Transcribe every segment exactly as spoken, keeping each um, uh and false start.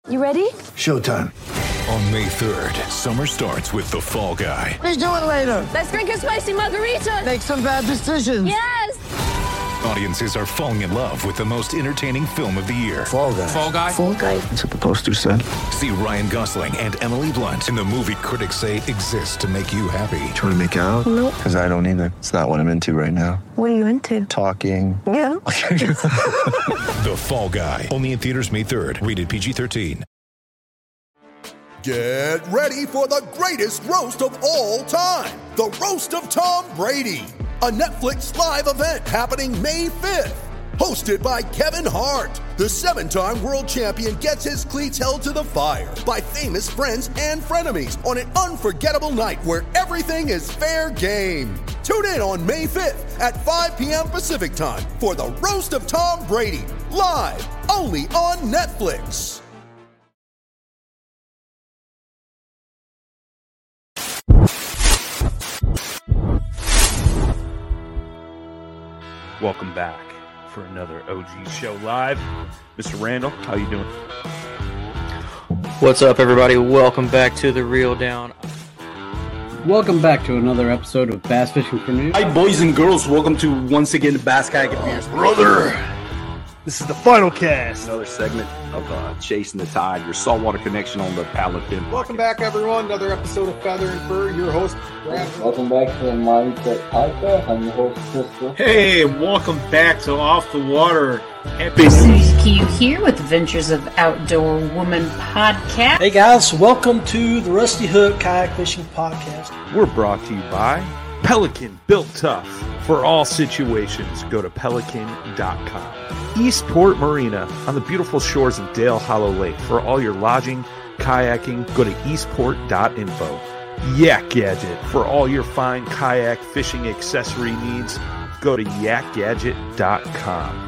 You ready? Showtime. On May third, summer starts with The Fall Guy. Let's do it later. Let's drink a spicy margarita. Make some bad decisions. Yes! Audiences are falling in love with the most entertaining film of the year. Fall Guy. Fall Guy? Fall guy. That's what the poster said. See Ryan Gosling and Emily Blunt in the movie critics say exists to make you happy. Trying to make it out? Nope. Because I don't either. It's not what I'm into right now. What are you into? Talking. Yeah. The Fall Guy. Only in theaters May third. Rated P G thirteen. Get ready for the greatest roast of all time. The Roast of Tom Brady. A Netflix live event happening May fifth. Hosted by Kevin Hart. The seven-time world champion gets his cleats held to the fire by famous friends and frenemies on an unforgettable night where everything is fair game. Tune in on May fifth at five p.m. Pacific time for the Roast of Tom Brady. Live only on Netflix. Welcome back for another O G Show Live. Mister Randall, how you doing? What's up, everybody? Welcome back to The Reel Down. Welcome back to another episode of Bass Fishing for News. Hi, boys and girls. Welcome to, once again, the Bass Kayak Beers. Brother! This is the final cast. Another segment of uh, Chasing the Tide, your saltwater connection on the Pelican. Welcome back, everyone. Another episode of Feather and Fur. Your host, Brad. Welcome back to the Mindset Podcast. I'm your host, Crystal. Hey, welcome back to Off the Water. Happy Susie Q here with Adventures of Outdoor Woman Podcast. Hey guys, welcome to the Rusty Hook Kayak Fishing Podcast. We're brought to you by Pelican, built tough for all situations. Go to pelican dot com. Eastport Marina on the beautiful shores of Dale Hollow Lake. For all your lodging, kayaking, go to eastport dot info. Yak Gadget. For all your fine kayak fishing accessory needs, go to yak gadget dot com.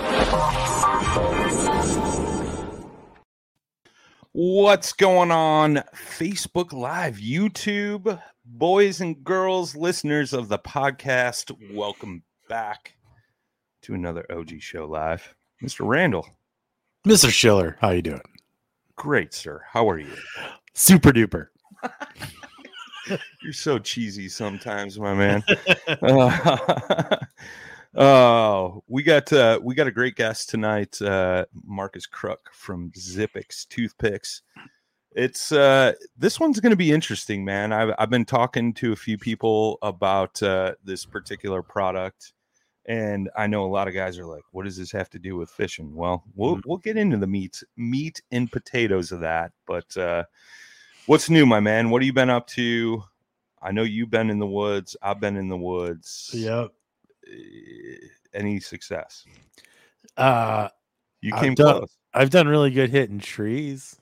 What's going on? Facebook Live, YouTube, boys and girls, listeners of the podcast, welcome back to another O G Show Live. Mister Randall. Mister Schiller, how you doing? Great, sir. How are you? Super duper. You're so cheesy sometimes, my man. uh, oh, we got uh, we got a great guest tonight, uh, Marcus Crook from Zippix Toothpicks. It's uh, this one's going to be interesting, man. I've I've been talking to a few people about uh, this particular product. And I know a lot of guys are like, what does this have to do with fishing? Well, we'll we'll get into the meat, meat and potatoes of that. But uh, what's new, my man? What have you been up to? I know you've been in the woods. I've been in the woods. Yep. Any success? Uh, you came I've done, close. I've done really good hitting trees.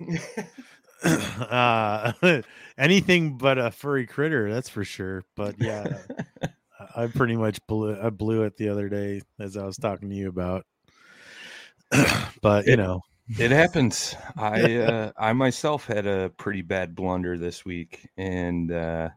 uh, anything but a furry critter, that's for sure. But yeah. I pretty much blew I blew it the other day as I was talking to you about. But you it, know, it happens. I uh, I myself had a pretty bad blunder this week, and uh,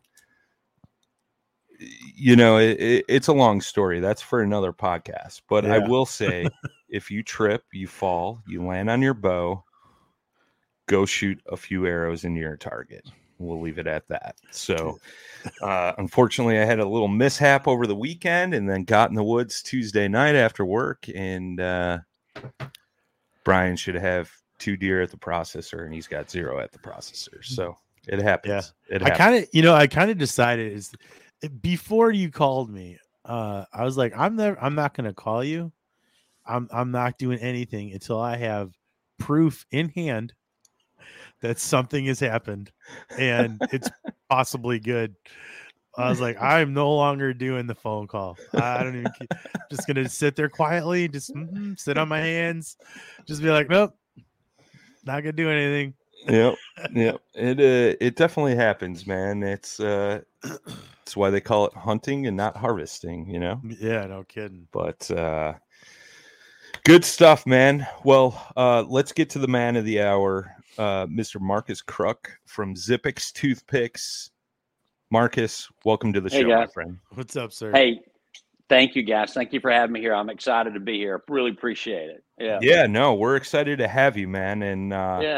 you know it, it, it's a long story. That's for another podcast. But yeah. I will say, if you trip, you fall, you land on your bow, go shoot a few arrows into your target. We'll leave it at that. So, uh, unfortunately, I had a little mishap over the weekend and then got in the woods Tuesday night after work. And uh, Brian should have two deer at the processor, and he's got zero at the processor. So it happens. Yeah. It I happens. kind of, you know, I kind of decided is before you called me, uh, I was like, I'm never, I'm not going to call you. I'm, I'm not doing anything until I have proof in hand that something has happened and it's possibly good. I was like, I'm no longer doing the phone call. I don't even keep, just going to sit there quietly, just mm-hmm, sit on my hands, just be like, nope, not going to do anything. Yep. Yep. It, uh, it definitely happens, man. It's, uh, it's why they call it hunting and not harvesting, you know? Yeah, no kidding. But, uh, good stuff, man. Well, uh, let's get to the man of the hour. Uh, Mister Marcus Crook from Zippix Toothpicks. Marcus, welcome to the hey show, guys. my friend. What's up, sir? Hey, thank you, guys. Thank you for having me here. I'm excited to be here. Really appreciate it. Yeah. Yeah, no, we're excited to have you, man. And uh, yeah,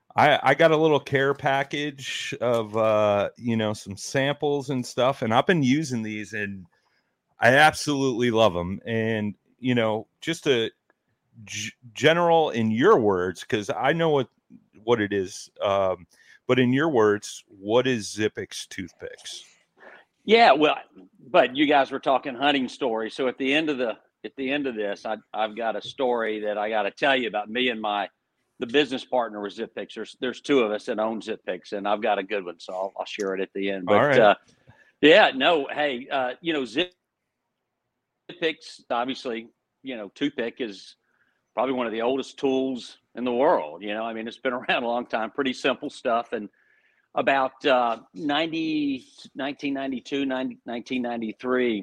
I, I got a little care package of, uh, you know, some samples and stuff, and I've been using these, and I absolutely love them. And, you know, just a g- general in your words, because I know what, what it is, um, but in your words, what is Zippix toothpicks? Yeah, well, but you guys were talking hunting stories. So at the end of the at the end of this, I, I've got a story that I got to tell you about me and my the business partner with Zippix. There's there's two of us that own Zippix, and I've got a good one, so I'll, I'll share it at the end. But All right. uh, yeah, no, hey, uh, you know, Zippix, obviously, you know, toothpick is probably one of the oldest tools in the world. You know, I mean, it's been around a long time. Pretty simple stuff, and about uh, ninety, nineteen ninety-two, nineteen ninety-three,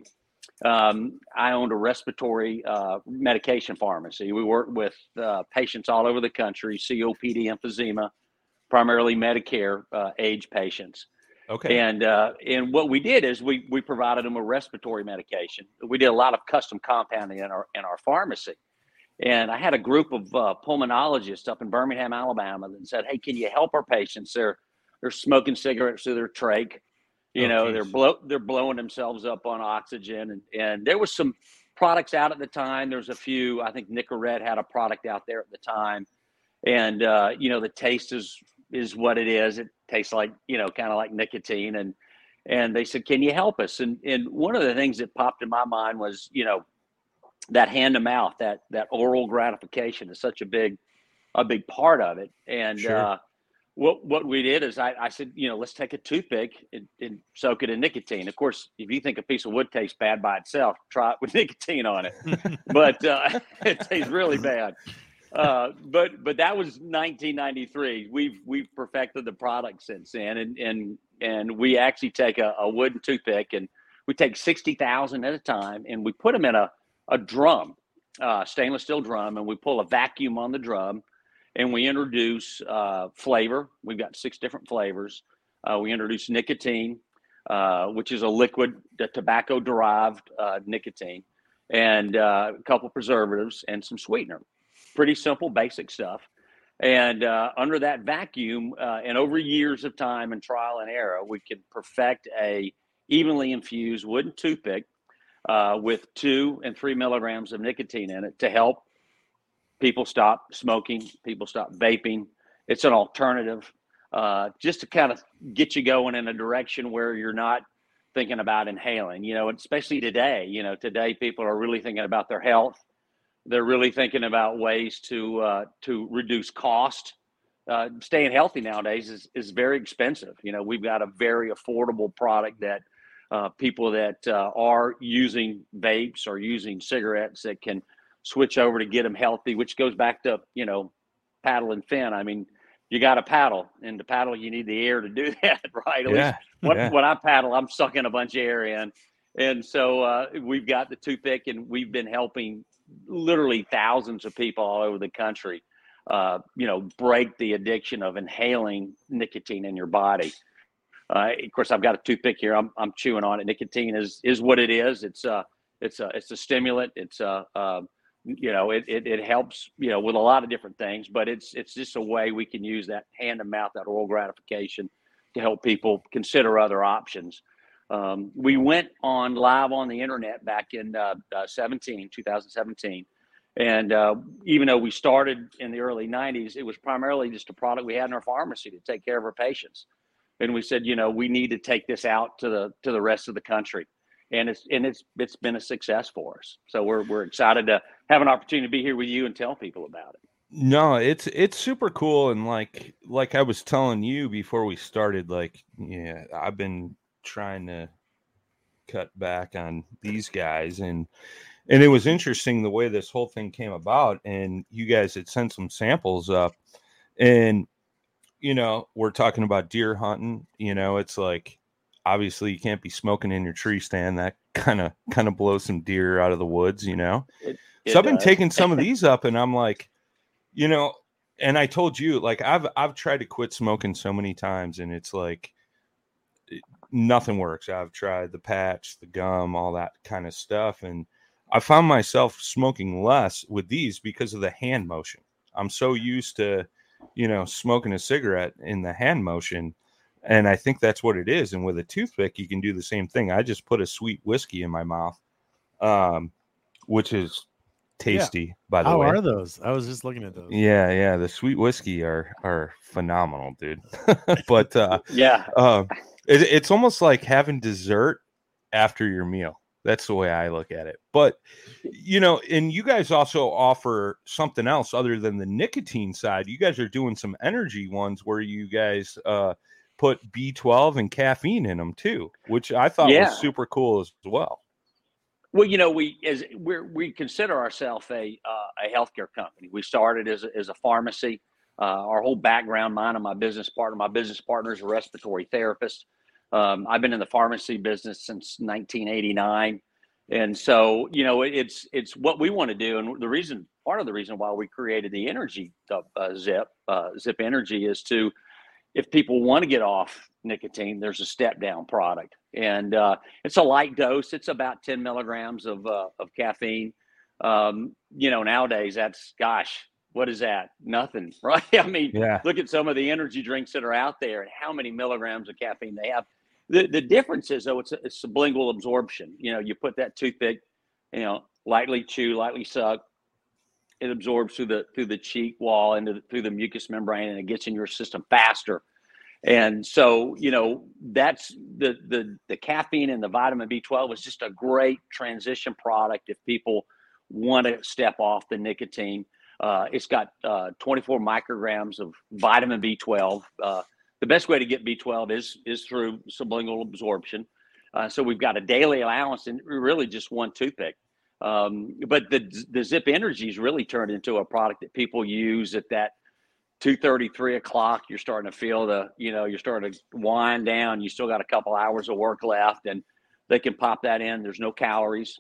um, I owned a respiratory uh, medication pharmacy. We worked with uh, patients all over the country, C O P D, emphysema, primarily Medicare uh, age patients. Okay. And uh, and what we did is we we provided them a respiratory medication. We did a lot of custom compounding in our in our pharmacy. And I had a group of uh, pulmonologists up in Birmingham, Alabama, that said, "Hey, can you help our patients? They're They're smoking cigarettes through their trach, you oh, know, geez. they're blow, they're blowing themselves up on oxygen." And, and there was some products out at the time. There's a few, I think Nicorette had a product out there at the time. And, uh, you know, the taste is, is what it is. It tastes like, you know, kind of like nicotine. And, and they said, "Can you help us?" And, and one of the things that popped in my mind was, you know, that hand to mouth, that, that oral gratification is such a big, a big part of it. And, Sure. uh, What what we did is I, I said, you know, let's take a toothpick and, and soak it in nicotine. Of course, if you think a piece of wood tastes bad by itself, try it with nicotine on it. But uh, it tastes really bad. Uh, but but that was nineteen ninety-three. We've we've perfected the product since then, and and and we actually take a, a wooden toothpick, and we take sixty thousand at a time, and we put them in a a drum, uh, stainless steel drum, and we pull a vacuum on the drum. And we introduce uh, flavor. We've got six different flavors. Uh, we introduce nicotine, uh, which is a liquid, tobacco-derived uh, nicotine, and uh, a couple preservatives and some sweetener. Pretty simple, basic stuff. And uh, under that vacuum, uh, and over years of time and trial and error, we can perfect a evenly infused wooden toothpick uh, with two and three milligrams of nicotine in it to help people stop smoking, people stop vaping. It's an alternative uh, just to kind of get you going in a direction where you're not thinking about inhaling, you know, especially today. You know, today people are really thinking about their health. They're really thinking about ways to uh, to reduce cost. Uh, staying healthy nowadays is, is very expensive. You know, we've got a very affordable product that uh, people that uh, are using vapes or using cigarettes that can switch over to get them healthy, which goes back to, you know, paddle and fin. I mean, you got to paddle, and to paddle, you need the air to do that, right? At yeah. least when, yeah. when I paddle, I'm sucking a bunch of air in. And so uh, we've got the toothpick, and we've been helping literally thousands of people all over the country, uh, you know, break the addiction of inhaling nicotine in your body. Uh, of course, I've got a toothpick here. I'm, I'm chewing on it. Nicotine is, is what it is. It's a, it's a, it's a stimulant. It's a, uh, you know, it, it, it helps, you know, with a lot of different things, but it's, it's just a way we can use that hand to mouth, that oral gratification to help people consider other options. Um, we went on live on the internet back in uh, uh, seventeen, two thousand seventeen. And uh, even though we started in the early nineties, it was primarily just a product we had in our pharmacy to take care of our patients. And we said, you know, we need to take this out to the, to the rest of the country. And it's, and it's, it's been a success for us. So we're, we're excited to have an opportunity to be here with you and tell people about it. No, it's, it's super cool. And like, like I was telling you before we started, like, yeah, I've been trying to cut back on these guys, and, and it was interesting the way this whole thing came about. And you guys had sent some samples up, and, you know, we're talking about deer hunting, you know, it's like, obviously you can't be smoking in your tree stand. That kind of kind of blows some deer out of the woods, you know? It, it so I've been does. taking some of these up, and I'm like, you know, and I told you, like, I've, I've tried to quit smoking so many times, and it's like, it, nothing works. I've tried the patch, the gum, all that kind of stuff. And I found myself smoking less with these because of the hand motion. I'm so used to, you know, smoking a cigarette in the hand motion. And I think that's what it is. And with a toothpick, you can do the same thing. I just put a sweet whiskey in my mouth, um, which is tasty, yeah. by the How way. How are those? I was just looking at those. Yeah, yeah. The sweet whiskey are are phenomenal, dude. But uh, yeah, uh, it, it's almost like having dessert after your meal. That's the way I look at it. But, you know, and you guys also offer something else other than the nicotine side. You guys are doing some energy ones where you guys uh, put B twelve and caffeine in them too, which I thought yeah. was super cool as well. Well, you know, we as we we consider ourselves a uh, a healthcare company. We started as a, as a pharmacy. Uh, our whole background, mine and my business partner, my business partner is a respiratory therapist. Um, I've been in the pharmacy business since nineteen eighty-nine. And so, you know, it, it's it's what we want to do. And the reason, part of the reason why we created the energy uh, Zip, uh, Zip Energy is to, if people want to get off nicotine, there's a step down product. And uh, it's a light dose. It's about ten milligrams of, uh, of caffeine. Um, you know, nowadays that's, gosh, what is that? Nothing, right? I mean, yeah. look at some of the energy drinks that are out there and how many milligrams of caffeine they have. The the difference is, though, it's, a, it's sublingual absorption. You know, you put that toothpick, you know, lightly chew, lightly suck. It absorbs through the through the cheek wall into the, through the mucous membrane, and it gets in your system faster. And so, you know, that's the the the caffeine and the vitamin B twelve is just a great transition product if people want to step off the nicotine. Uh, it's got uh, twenty-four micrograms of vitamin B twelve. Uh, The best way to get B twelve is is through sublingual absorption. Uh, so we've got a daily allowance and really just one toothpick. Um, but the the Zip Energy's really turned into a product that people use at that two thirty, three o'clock. You're starting to feel the, you know, you're starting to wind down. You still got a couple hours of work left, and they can pop that in. There's no calories.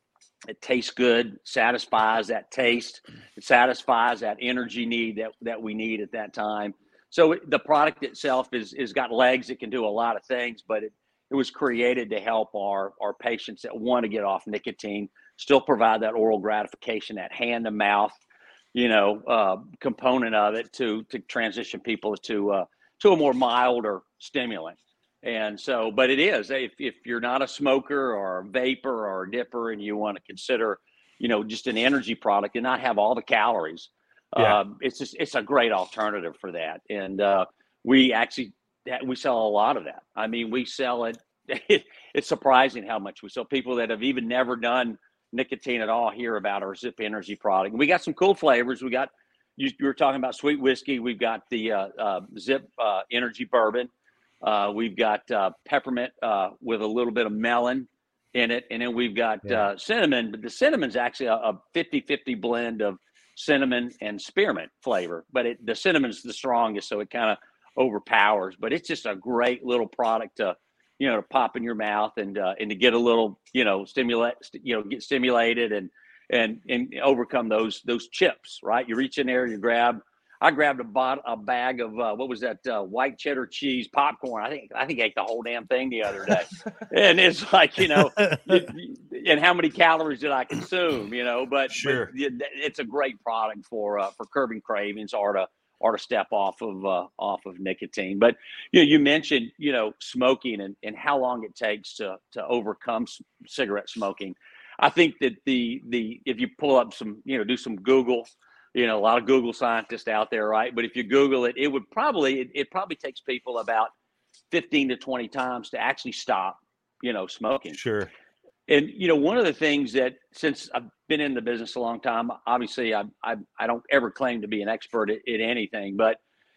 It tastes good, satisfies that taste. It satisfies that energy need that, that we need at that time. So the product itself is is got legs. It can do a lot of things, but it, it was created to help our, our patients that want to get off nicotine, still provide that oral gratification, that hand to mouth, you know, uh, component of it to to transition people to uh, to a more milder stimulant. And so, but it is, if if you're not a smoker or a vapor or a dipper and you want to consider, you know, just an energy product and not have all the calories. Yeah. Um, it's just, it's a great alternative for that. And uh, we actually, we sell a lot of that. I mean, we sell it, it, it's surprising how much we sell. People that have even never done nicotine at all hear about our Zip Energy product. We got some cool flavors. We got, you, you were talking about sweet whiskey. We've got the uh, uh, Zip uh, Energy bourbon. Uh, we've got uh, peppermint uh, with a little bit of melon in it. And then we've got yeah. uh, cinnamon, but the cinnamon's actually a fifty-fifty blend of cinnamon and spearmint flavor, but it, the cinnamon's the strongest, so it kind of overpowers. But it's just a great little product to, you know, to pop in your mouth and uh, and to get a little, you know, stimulate, you know, get stimulated and and and overcome those those chips. Right, you reach in there, you grab. I grabbed a bot a bag of uh, what was that uh, white cheddar cheese popcorn. I think I think I ate the whole damn thing the other day, and it's like, you know, it, and how many calories did I consume? You know, but sure, but it's a great product for uh, for curbing cravings or to or to step off of uh, off of nicotine. But you know, you mentioned, you know, smoking and, and how long it takes to to overcome c- cigarette smoking. I think that the the if you pull up some, you know, do some Google. You know, a lot of Google scientists out there, right? But if you Google it, it would probably, it, it probably takes people about fifteen to twenty times to actually stop, you know, smoking. Sure. And, you know, one of the things that, since I've been in the business a long time, obviously I I, I don't ever claim to be an expert at, at anything, but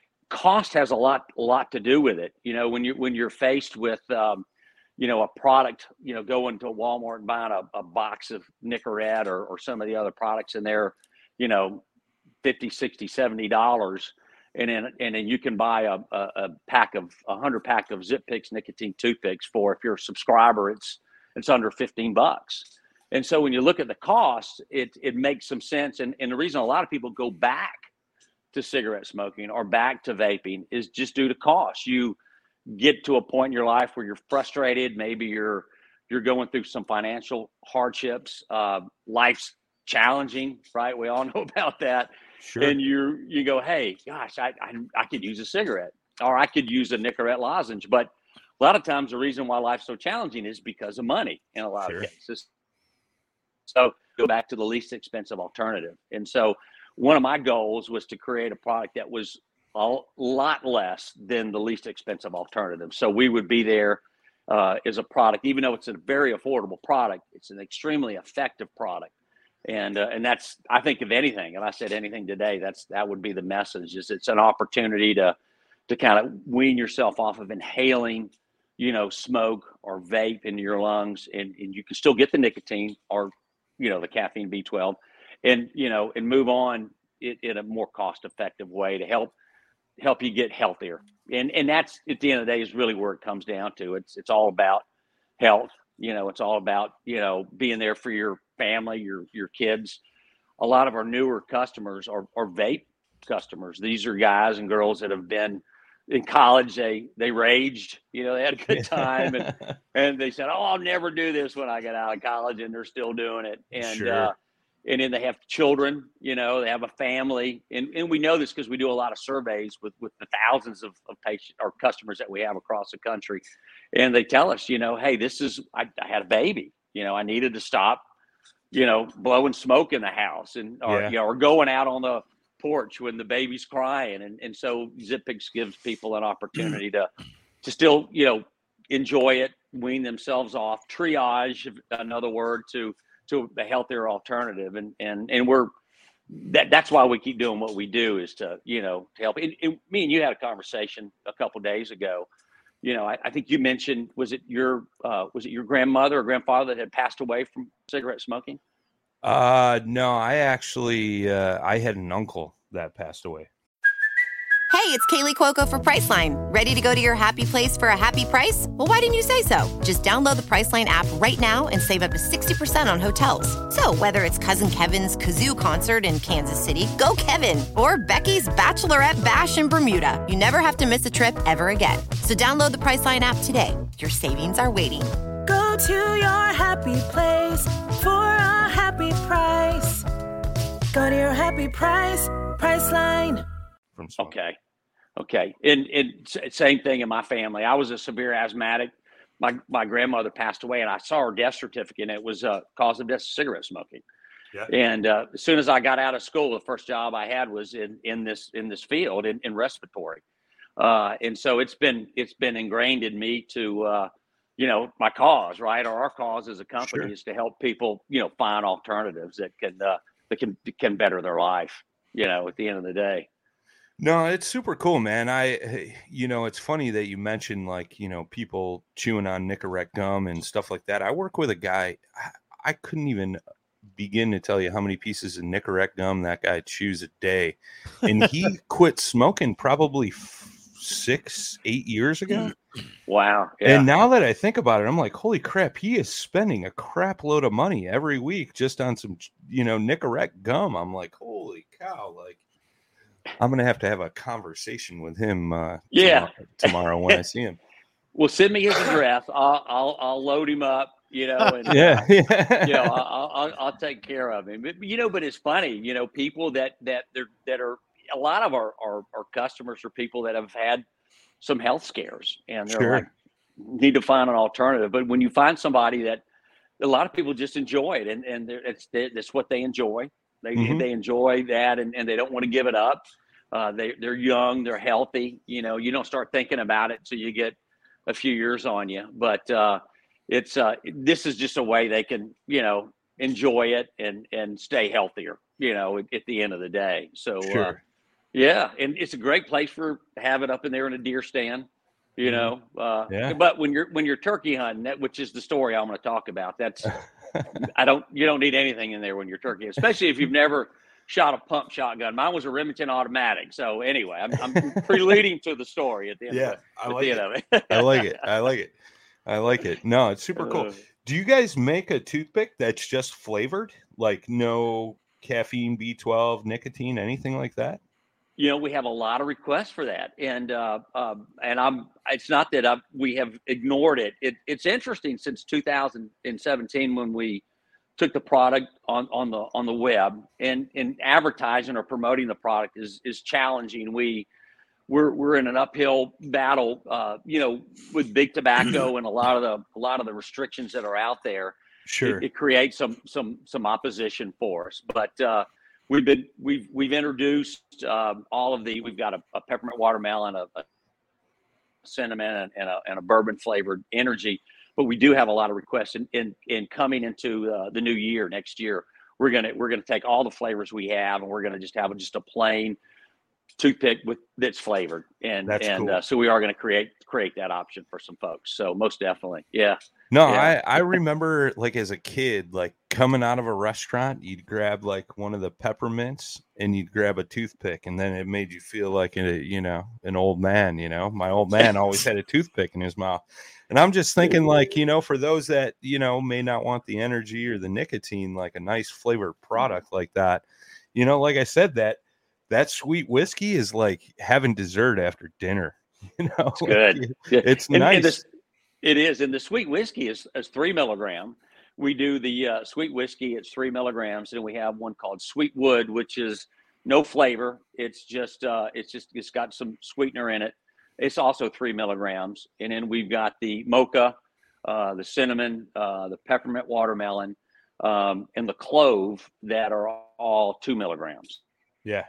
cost has a lot, a lot to do with it. You know, when you when you're faced with, um, you know, a product, you know, going to Walmart and buying a, a box of Nicorette or, or some of the other products in there, you know, fifty, sixty, seventy dollars. And then, and then you can buy a, a, a pack of a hundred pack of Zip Picks nicotine toothpicks for, if you're a subscriber, it's, it's under fifteen bucks. And so when you look at the cost, it, it makes some sense. And, and the reason a lot of people go back to cigarette smoking or back to vaping is just due to cost. You get to a point in your life where you're frustrated. Maybe you're, you're going through some financial hardships. Uh, life's challenging, right? We all know about that. Sure. And you you go, hey, gosh, I, I I could use a cigarette, or I could use a Nicorette lozenge. But a lot of times the reason why life's so challenging is because of money in a lot sure. of cases. So go back to the least expensive alternative. And so one of my goals was to create a product that was a lot less than the least expensive alternative. So we would be there uh, as a product, even though it's a very affordable product, it's an extremely effective product. And uh, and that's, I think of anything, and I said anything today, that's that would be the message, is it's an opportunity to to kind of wean yourself off of inhaling, you know, smoke or vape into your lungs, and, and you can still get the nicotine or, you know, the caffeine B twelve, and, you know, and move on in, in a more cost-effective way to help help you get healthier. And and that's, at the end of the day, is really where it comes down to. It's it's all about health. You know, it's all about, you know, being there for your family, your your kids. A lot of our newer customers are, are vape customers. These are guys and girls that have been in college. They they raged, you know, they had a good time, and and they said, oh, I'll never do this when I get out of college, and they're still doing it. And sure. uh, and then they have children, you know, they have a family, and, and we know this because we do a lot of surveys with with the thousands of, of patient or customers that we have across the country, and they tell us, you know, hey, this is I, I had a baby, you know, I needed to stop, you know, blowing smoke in the house, and or yeah. you know, or going out on the porch when the baby's crying, and and so ZipPix gives people an opportunity to to still, you know, enjoy it, wean themselves off, triage, another word, to to a healthier alternative, and and and we're that that's why we keep doing what we do, is to, you know, to help. And, and me and you had a conversation a couple of days ago. You know, I, I think you mentioned, was it your uh, was it your grandmother or grandfather that had passed away from cigarette smoking? Uh, no, I actually, uh, I had an uncle that passed away. Hey, it's Kaylee Cuoco for Priceline. Ready to go to your happy place for a happy price? Well, why didn't you say so? Just download the Priceline app right now and save up to sixty percent on hotels. So whether it's Cousin Kevin's Kazoo Concert in Kansas City, go Kevin, or Becky's Bachelorette Bash in Bermuda, you never have to miss a trip ever again. So download the Priceline app today. Your savings are waiting. Go to your happy place for a happy price. Go to your happy price, Priceline. From okay. Okay. And, and same thing in my family. I was a severe asthmatic. My my grandmother passed away, and I saw her death certificate, and it was uh, cause of death, cigarette smoking. Yeah. And uh, as soon as I got out of school, the first job I had was in, in this in this field, in, in respiratory. Uh, and so it's been it's been ingrained in me to, uh, you know, my cause, right? Or our cause as a company sure. is to help people, you know, find alternatives that can uh, that can can better their life, you know, at the end of the day. No, it's super cool, man. I, you know, it's funny that you mentioned, like, you know, people chewing on Nicorette gum and stuff like that. I work with a guy. I, I couldn't even begin to tell you how many pieces of Nicorette gum that guy chews a day. And he quit smoking probably f- six, eight years ago. Wow. Yeah. And now that I think about it, I'm like, holy crap, he is spending a crap load of money every week just on some, you know, Nicorette gum. I'm like, holy cow, like, I'm going to have to have a conversation with him uh, yeah. tomorrow, tomorrow when I see him. Well, send me his address. I'll, I'll, I'll load him up, you know, and, yeah, uh, yeah. you know, I'll, I'll, I'll take care of him. But, you know, but it's funny, you know, people that, that they're, that are, a lot of our, our, our customers are people that have had some health scares, and they're sure. like, need to find an alternative. But when you find somebody that, a lot of people just enjoy it, and, and it's, it's what they enjoy. They mm-hmm. they enjoy that, and, and they don't want to give it up. Uh, they, they're young, they're healthy. You know, you don't start thinking about it till you get a few years on you. But uh, it's uh, this is just a way they can, you know, enjoy it and, and stay healthier, you know, at, at the end of the day. So, sure. uh, yeah, and it's a great place for have it up in there in a deer stand, you know. Uh, yeah. But when you're when you're turkey hunting, that, which is the story I'm going to talk about, that's I don't you don't need anything in there when you're turkey, especially if you've never shot a pump shotgun. Mine was a Remington automatic. So anyway, I'm, I'm preluding to the story at the end. Yeah, of it, I at like the it. end of it. I like it. I like it. I like it. No, it's super cool. Uh, Do you guys make a toothpick that's just flavored, like no caffeine, B twelve, nicotine, anything like that? You know, we have a lot of requests for that, and uh, um, and I'm. It's not that I've, we have ignored it. it. It's interesting since two thousand seventeen when we took the product on, on the on the web, and, and advertising or promoting the product is is challenging. We we're we're in an uphill battle, uh, you know, with big tobacco and a lot of the a lot of the restrictions that are out there. Sure, it, it creates some some some opposition for us. But uh, we've been we've we've introduced um, all of the. We've got a, a peppermint watermelon, a, a cinnamon, and, and a and a bourbon flavored energy. But we do have a lot of requests in in, in coming into uh, the new year next year. We're gonna we're gonna take all the flavors we have, and we're gonna just have just a plain toothpick with that's flavored, and That's and cool. uh, so we are going to create create that option for some folks. So most definitely, yeah. No, yeah. I I remember like as a kid, like coming out of a restaurant, you'd grab like one of the peppermints and you'd grab a toothpick, and then it made you feel like a you know an old man. You know, my old man always had a toothpick in his mouth, and I'm just thinking like you know for those that you know may not want the energy or the nicotine, like a nice flavored product like that, you know, like I said that. That sweet whiskey is like having dessert after dinner. You know, it's good. It's and, nice. And this, it is. And the sweet whiskey is, is three milligram. We do the uh, sweet whiskey. It's three milligrams. And we have one called Sweet Wood, which is no flavor. It's just, uh, it's just, it's got some sweetener in it. It's also three milligrams. And then we've got the mocha, uh, the cinnamon, uh, the peppermint watermelon, um, and the clove that are all two milligrams. Yeah.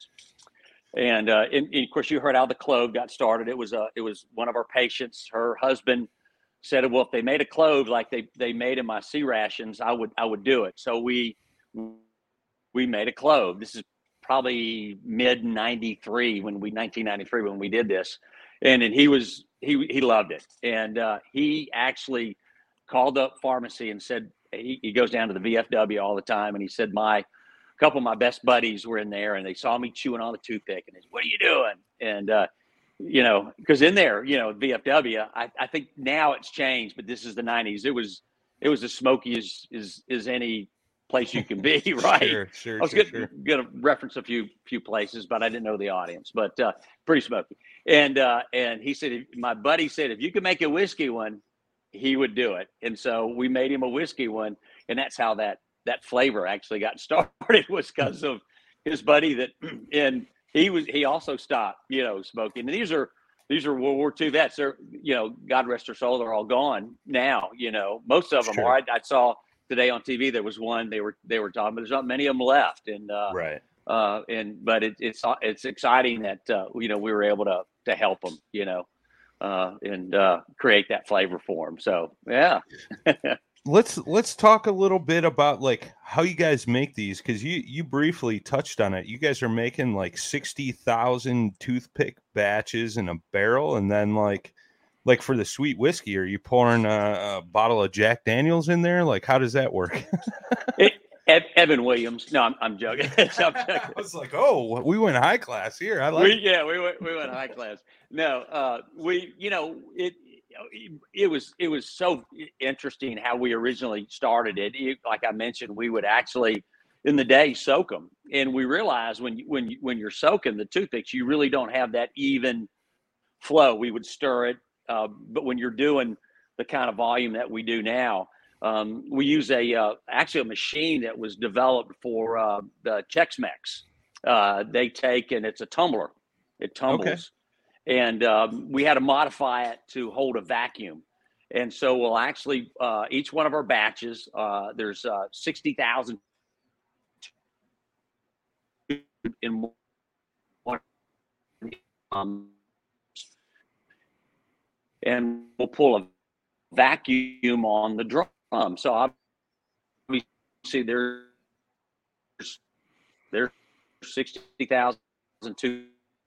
And, uh, and, and of course, you heard how the clove got started. It was a, it was one of our patients. Her husband said, "Well, if they made a clove like they they made in my C rations, I would I would do it." So we we made a clove. This is probably mid ninety-three when we nineteen ninety-three when we did this, and and he was he he loved it, and uh, he actually called up pharmacy and said he, he goes down to the V F W all the time, and he said my. A couple of my best buddies were in there, and they saw me chewing on the toothpick, and they said, "What are you doing?" And uh, you know, because in there, you know, V F W, I, I think now it's changed, but this is the nineties. It was it was as smoky as as, as any place you can be, right? Sure, sure, I was sure, gonna, sure. gonna reference a few few places, but I didn't know the audience. But uh, pretty smoky. And uh, and he said, my buddy said, if you could make a whiskey one, he would do it. And so we made him a whiskey one, and that's how that. that flavor actually got started was because of his buddy that, and he was, he also stopped, you know, smoking. And these are, these are World War Two vets. They're, you know, God rest their soul, they're all gone now, you know, most of them Sure. are. I, I saw today on T V, there was one, they were, they were talking, but there's not many of them left. And, uh, right. Uh, and, but it, it's, it's exciting that, uh, you know, we were able to, to help them, you know, uh, and, uh, create that flavor for them. So, yeah. let's let's talk a little bit about like how you guys make these, because you you briefly touched on it. You guys are making like sixty thousand toothpick batches in a barrel, and then like like for the sweet whiskey, are you pouring a, a bottle of Jack Daniels in there? Like, how does that work? it, Evan Williams. No, I'm, I'm joking. I'm joking. I was like, oh, we went high class here. I like we, yeah, we went we went high class. No, uh, we you know it. It was it was so interesting how we originally started it. it. Like I mentioned, we would actually in the day soak them, and we realized when you, when you, when you're soaking the toothpicks, you really don't have that even flow. We would stir it, uh, but when you're doing the kind of volume that we do now, um, we use a uh, actually a machine that was developed for uh, the Chex-Mex. Uh, they take and it's a tumbler. It tumbles. Okay. And um, we had to modify it to hold a vacuum. And so we'll actually, uh, each one of our batches, uh, there's uh, sixty thousand in one. Um, and we'll pull a vacuum on the drum. So obviously there's, there's sixty thousand to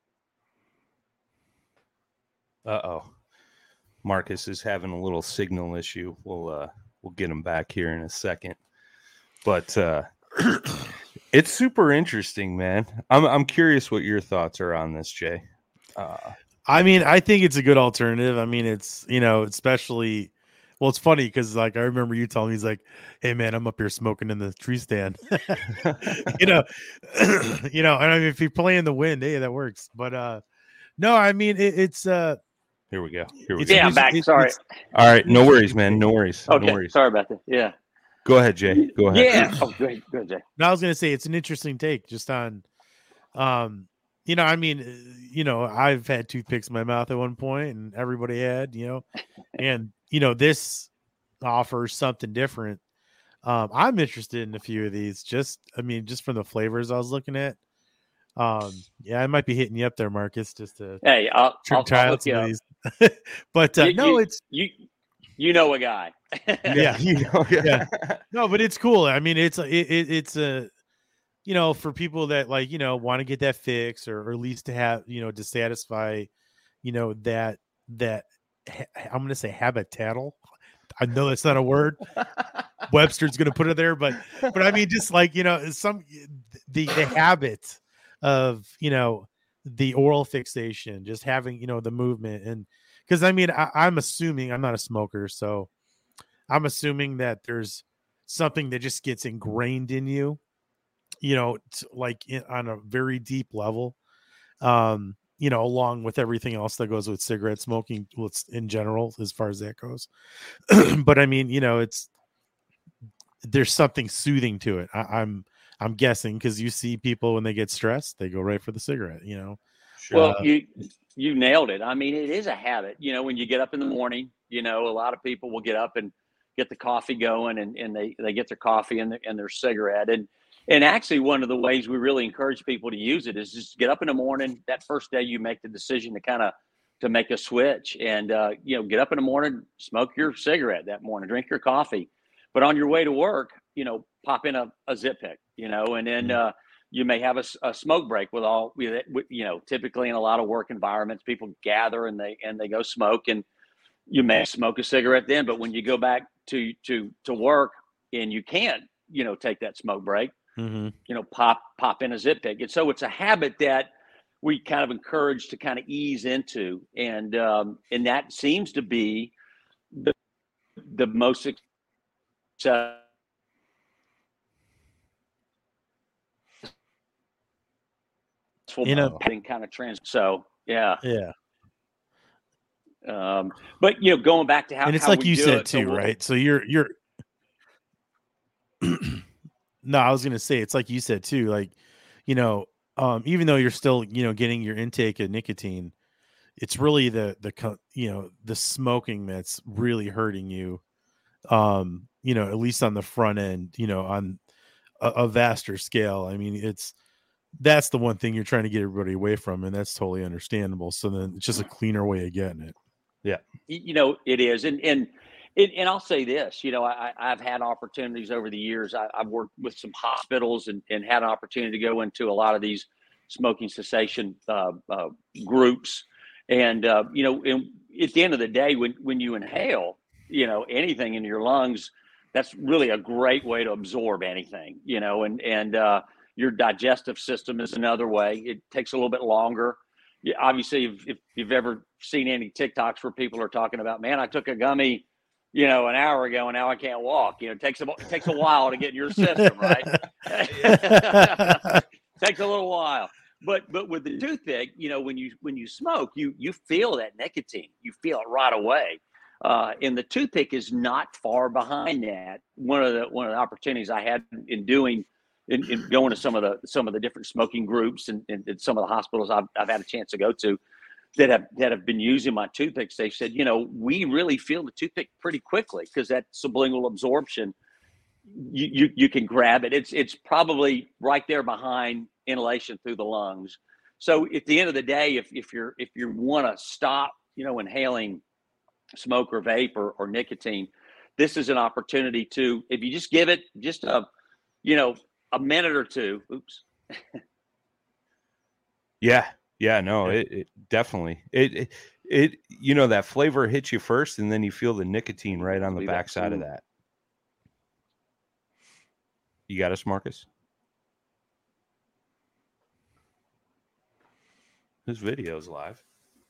Uh-oh. Marcus is having a little signal issue. We'll uh we'll get him back here in a second. But uh it's super interesting, man. I'm I'm curious what your thoughts are on this, Jay. Uh I mean, I think it's a good alternative. I mean, it's, you know, especially well, it's funny because like I remember you telling me, he's like, "Hey man, I'm up here smoking in the tree stand." you know, you know, and I mean if you play in the wind, hey, that works. But uh no, I mean it, it's uh Here we go. Here we yeah, go. I'm back. Sorry. All right. No worries, man. No worries. Okay. No worries. Sorry about that. Yeah. Go ahead, Jay. Go ahead. Yeah. Oh, go ahead, go ahead, Jay. No, I was going to say it's an interesting take just on, um, you know, I mean, you know, I've had toothpicks in my mouth at one point, and everybody had, you know, and you know, this offers something different. Um, I'm interested in a few of these. Just, I mean, just from the flavors I was looking at. Um, yeah, I might be hitting you up there, Marcus, just to hey, I'll, try, I'll, try I'll out some of up. these. But uh, you, no, you, it's you. You know a guy. yeah, you know, yeah. yeah. No, but it's cool. I mean, it's it, it it's a, you know, for people that like, you know, want to get that fix, or, or at least to have, you know, to satisfy, you know, that that I'm going to say habitatal. I know that's not a word. Webster's going to put it there, but but I mean, just like, you know, some the the habit of, you know, the oral fixation, just having, you know, the movement. And because I mean, I, I'm assuming, I'm not a smoker, so I'm assuming that there's something that just gets ingrained in you, you know, t- like in, on a very deep level, um, you know, along with everything else that goes with cigarette smoking, what's in general, as far as that goes. But I mean, you know, it's, there's something soothing to it. I, I'm, I'm guessing, because you see people when they get stressed, they go right for the cigarette, you know? Well, uh, you, you nailed it. I mean, it is a habit, you know, when you get up in the morning, you know, a lot of people will get up and get the coffee going, and, and they, they get their coffee and, the, and their cigarette. And, and actually one of the ways we really encourage people to use it is just get up in the morning. That first day you make the decision to kind of, to make a switch, and, uh, you know, get up in the morning, smoke your cigarette that morning, drink your coffee, but on your way to work, you know, pop in a, a zip pick, you know, and then, uh, you may have a, a smoke break with all, with, you know, typically in a lot of work environments, people gather and they, and they go smoke, and you may smoke a cigarette then, but when you go back to, to, to work and you can't, you know, take that smoke break, mm-hmm. you know, pop, pop in a zip pick. And so it's a habit that we kind of encourage to kind of ease into. And, um, and that seems to be the, the most successful. You know, kind of trans. So yeah, yeah. Um, but you know, going back to how, and it's how like we you do said it, too, so we'll, right? So you're you're. No, I was gonna say it's like you said too, like, you know, um, even though you're still, you know, getting your intake of nicotine, it's really the the you know the smoking that's really hurting you. Um, you know, at least on the front end, you know, on a, a vaster scale. I mean, it's. That's the one thing you're trying to get everybody away from, and that's totally understandable. So then it's just a cleaner way of getting it. Yeah, you know, it is, and and and, and I'll say this, you know, I, I've had opportunities over the years. I, I've worked with some hospitals and, and had an opportunity to go into a lot of these smoking cessation uh, uh, groups, and uh, you know, and at the end of the day, when when you inhale, you know, anything in your lungs, that's really a great way to absorb anything, you know, and and uh, your digestive system is another way. It takes a little bit longer. Yeah, obviously, if, if you've ever seen any TikToks where people are talking about, man, I took a gummy, you know, an hour ago and now I can't walk. You know, it takes a, it takes a while to get in your system, right? Takes a little while. But but with the toothpick, you know, when you when you smoke, you you feel that nicotine. You feel it right away. Uh, and the toothpick is not far behind that. One of the one of the opportunities I had in doing In, in going to some of the some of the different smoking groups and, and, and some of the hospitals I've, I've had a chance to go to that have that have been using my toothpicks, they said, you know, we really feel the toothpick pretty quickly because that sublingual absorption, you, you you can grab it. It's it's probably right there behind inhalation through the lungs. So at the end of the day, if if you're if you want to stop, you know, inhaling smoke or vape or, or nicotine, this is an opportunity to, if you just give it just a, you know, a minute or two. Oops. yeah. Yeah. No, it, it definitely, it, it, it, you know, that flavor hits you first and then you feel the nicotine right on the backside of that. You got us, Marcus? This video's live.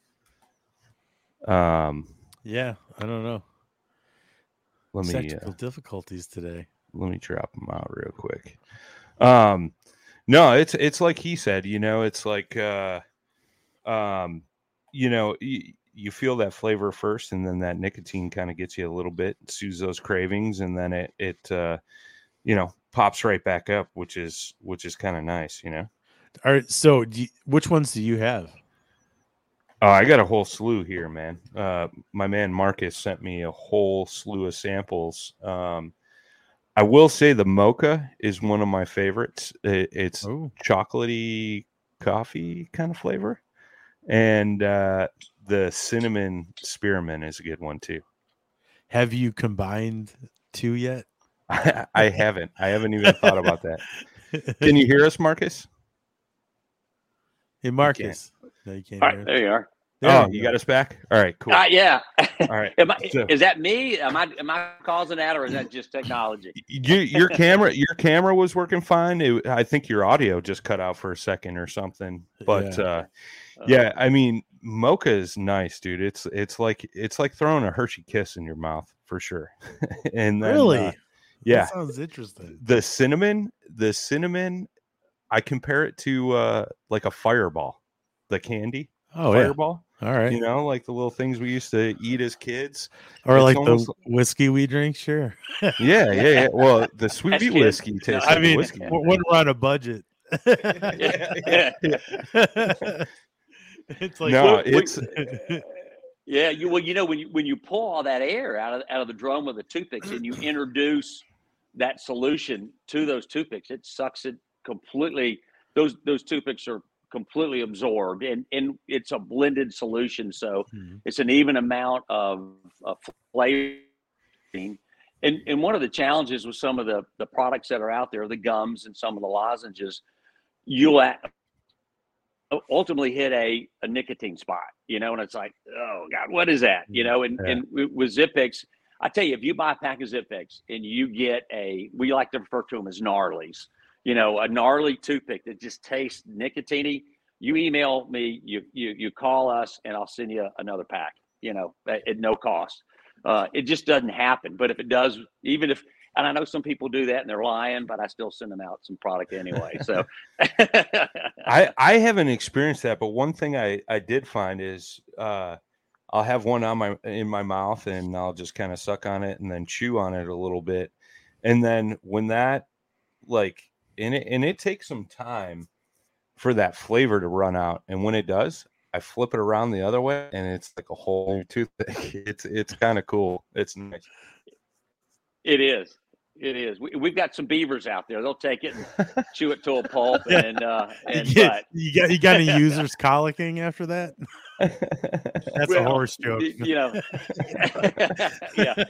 Um, yeah, I don't know. Let me, Technical uh, difficulties today. Let me drop them out real quick. Um, no, it's, it's like he said, you know, it's like, uh, um, you know, you feel that flavor first, and then that nicotine kind of gets you a little bit, soothes those cravings, and then it it uh, you know pops right back up, which is which is kind of nice, you know. All right, so do you, which ones do you have? Oh, I got a whole slew here, man. Uh, my man Marcus sent me a whole slew of samples. Um, I will say the mocha is one of my favorites. It, it's Ooh. chocolatey coffee kind of flavor, and uh, the cinnamon spearmint is a good one too. Have you combined two yet? I, I haven't. I haven't even thought about that. Can you hear us, Marcus? Hey, Marcus. No, you can't All hear right, us. there you are. Oh, you got us back? All right, cool. Uh, yeah. All right. Am I, So- is that me? Am I am I causing that, or is that just technology? Your, your camera, your camera was working fine. It, I think your audio just cut out for a second or something. But Yeah. uh, yeah, I mean, mocha is nice, dude. It's it's like it's like throwing a Hershey Kiss in your mouth for sure. And then, Really? uh, yeah, That sounds interesting. the cinnamon, the cinnamon, I compare it to uh, like a Fireball, the candy. Oh, yeah. Fireball. All right. You know, like the little things we used to eat as kids, Or It's like almost- the whiskey we drink, sure. yeah, yeah, yeah. Well, the sweet That's good. whiskey tastes I like mean, whiskey. w- when we're on a budget. Yeah. It's like No, we- it's Yeah, you well, you know, when you when you pull all that air out of out of the drum of the toothpicks and you introduce that solution to those toothpicks, it sucks it completely. Those those toothpicks are completely absorbed, and and it's a blended solution, so Mhm. it's an even amount of, of flavor. And and one of the challenges with some of the the products that are out there, the gums and some of the lozenges, you'll a- ultimately hit a, a nicotine spot, you know, and it's like, oh God, what is that? You know, and, Yeah. and with- with Zippix, I tell you, if you buy a pack of Zippix and you get a, we like to refer to them as gnarlies, you know, a gnarly toothpick that just tastes nicotine-y, you email me, you, you, you call us, and I'll send you another pack, you know, at, at no cost. Uh, it just doesn't happen. But if it does, even if, and I know some people do that and they're lying, but I still send them out some product anyway. So I I haven't experienced that, but one thing I I did find is uh I'll have one on my in my mouth and I'll just kind of suck on it and then chew on it a little bit, and then when that like and it and it takes some time for that flavor to run out, and when it does, I flip it around the other way and it's like a whole new toothpick. It's it's kind of cool. It's nice. it is. It is. We, we've got some beavers out there. They'll take it and chew it to a pulp. And, uh, and you, but, you got you got any users colicking after that? That's a well, horse joke. y- You know, yeah.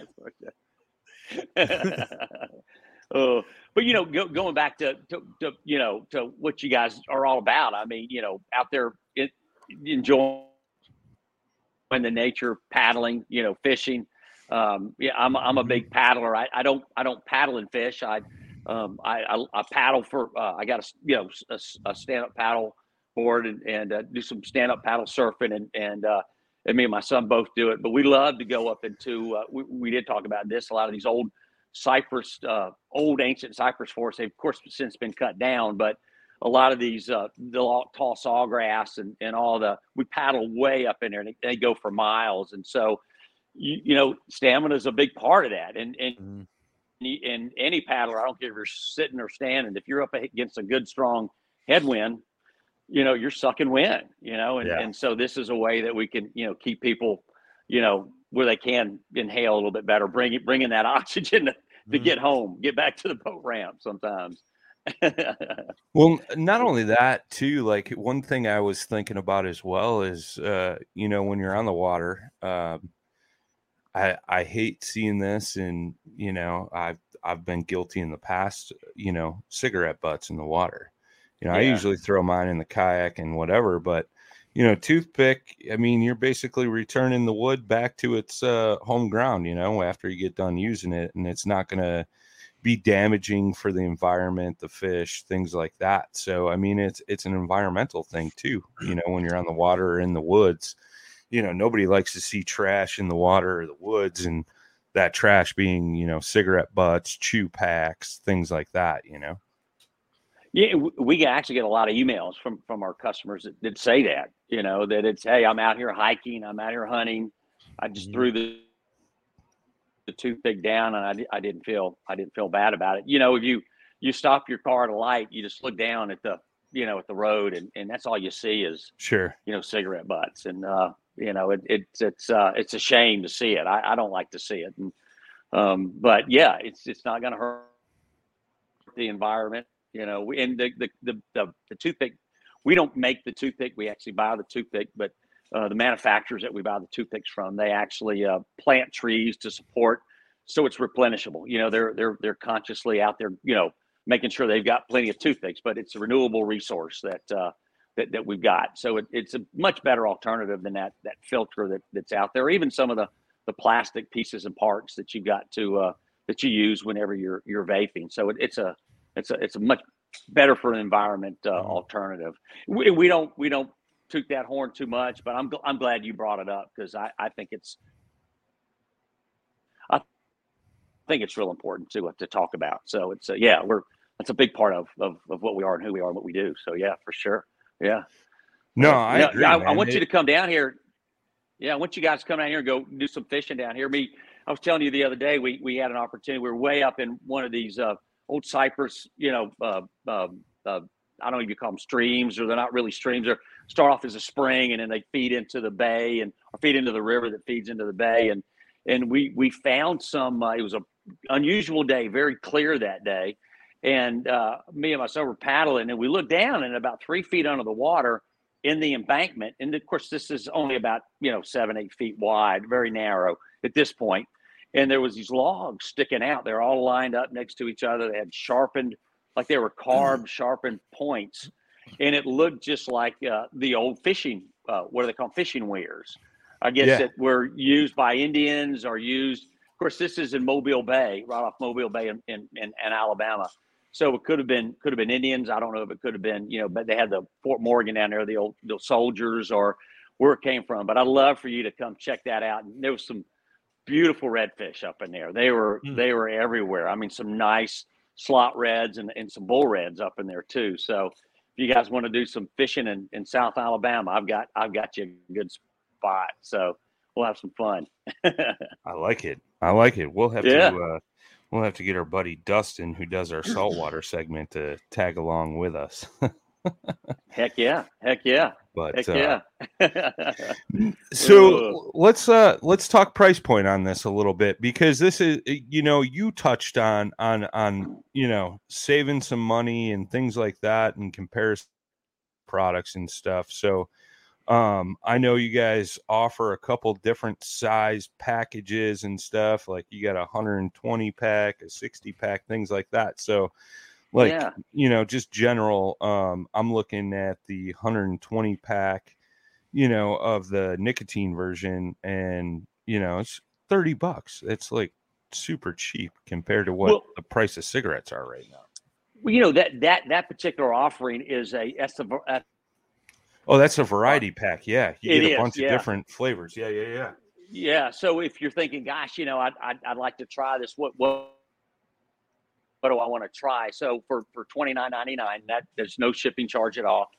Oh, but you know, go, going back to, to, to you know to what you guys are all about. I mean, you know, out there it, enjoying the nature, paddling, you know, fishing. Um, yeah, I'm I'm a big paddler. I, I don't I don't paddle and fish. I um I I, I paddle for uh, I got a you know a, a stand up paddle board and and uh, do some stand up paddle surfing and and uh, and me and my son both do it. But we love to go up into uh, we we did talk about this a lot of these old cypress uh, old ancient cypress forests. They've of course since been cut down, but a lot of these uh, the long, tall sawgrass and and all the we paddle way up in there and they, they go for miles. And so. You, you know, stamina is a big part of that. And and Mm-hmm. and any paddler, I don't care if you're sitting or standing, if you're up against a good, strong headwind, you know, you're sucking wind, you know, and, Yeah. and so this is a way that we can, you know, keep people, you know, where they can inhale a little bit better, bring it, bring in that oxygen to, to Mm-hmm. get home, get back to the boat ramp sometimes. Well, not only that too, like one thing I was thinking about as well is, uh, you know, when you're on the water, um, I I hate seeing this, and you know, I've I've been guilty in the past, you know, cigarette butts in the water. You know, I Yeah. usually throw mine in the kayak and whatever, but you know, toothpick, I mean, you're basically returning the wood back to its uh, home ground, you know, after you get done using it, and it's not going to be damaging for the environment, the fish, things like that. So, I mean, it's it's an environmental thing too, you know, when you're on the water or in the woods. You know, nobody likes to see trash in the water or the woods, and that trash being, you know, cigarette butts, chew packs, things like that, you know? Yeah, we actually get a lot of emails from from our customers that, that say that, you know, that it's, hey, I'm out here hiking, I'm out here hunting, I just mm-hmm. threw the the toothpick down, and I, I didn't feel I didn't feel bad about it. You know, if you you stop your car at a light, you just look down at the you know at the road, and, and that's all you see is sure you know cigarette butts, and uh, you know it, it it's uh, it's a shame to see it. I, I don't like to see it, and um, but yeah, it's it's not going to hurt the environment. You know, and the, the, the, the, the toothpick, we don't make the toothpick. We actually buy the toothpick, but uh, the manufacturers that we buy the toothpicks from, they actually uh, plant trees to support, so it's replenishable. You know, they're they're they're consciously out there, you know, making sure they've got plenty of toothpicks, but it's a renewable resource that uh, that that we've got. So it, it's a much better alternative than that that filter that that's out there, or even some of the the plastic pieces and parts that you've got to uh, that you use whenever you're you're vaping. So it, it's a It's a it's a much better for an environment uh, alternative. We, we don't we don't toot that horn too much, but I'm I'm glad you brought it up, because I, I think it's I think it's real important to uh, to talk about. So it's uh, yeah we're that's a big part of, of of what we are and who we are and what we do. So yeah, for sure. Yeah. No, I yeah, agree. I, man. I want it, you to come down here. Yeah, I want you guys to come down here and go do some fishing down here. Me, I was telling you the other day, we we had an opportunity. We were way up in one of these uh, old cypress, you know, uh, uh, uh, I don't know if you call them streams, or they're not really streams. They start off as a spring, and then they feed into the bay and or feed into the river that feeds into the bay. And and we we found some. Uh, it was a unusual day, very clear that day. And uh, me and my son were paddling, and we looked down, and about three feet under the water in the embankment. And of course, this is only about you know seven, eight feet wide, very narrow at this point. And there was these logs sticking out. They're all lined up next to each other. They had sharpened, like they were carved, sharpened points. And it looked just like uh, the old fishing, uh, what do they call them? Fishing weirs, I guess, Yeah. that were used by Indians or used. Of course, this is in Mobile Bay, right off Mobile Bay in, in, in, in Alabama. So it could have been could have been Indians. I don't know if it could have been, you know, but they had the Fort Morgan down there, the old the soldiers, or where it came from. But I'd love for you to come check that out. And there was some beautiful redfish up in there. They were mm. they were everywhere. I mean, some nice slot reds and, and some bull reds up in there too. So if you guys want to do some fishing in, in South Alabama, I've got I've got you a good spot. So we'll have some fun. I like it. I like it. We'll have yeah. to uh, we'll have to get our buddy Dustin, who does our saltwater segment, to tag along with us. Heck yeah. Heck yeah. But Heck uh, yeah. so let's uh let's talk price point on this a little bit, because this is, you know, you touched on on on you know saving some money and things like that and comparison products and stuff. So um I know you guys offer a couple different size packages and stuff, like you got a one hundred twenty pack, a sixty pack, things like that. So like, yeah. you know, just general, um, I'm looking at the one hundred twenty pack, you know, of the nicotine version, and, you know, it's thirty bucks. It's like super cheap compared to what well, the price of cigarettes are right now. Well, you know, that, that, that particular offering is a, that's a, a oh, that's a variety pack. Yeah. You it get a is, bunch yeah. of different flavors. Yeah. Yeah. Yeah. Yeah. So if you're thinking, gosh, you know, I'd, I'd, I'd like to try this, what, what, what do I want to try? So for, for twenty-nine ninety-nine, that there's no shipping charge at all.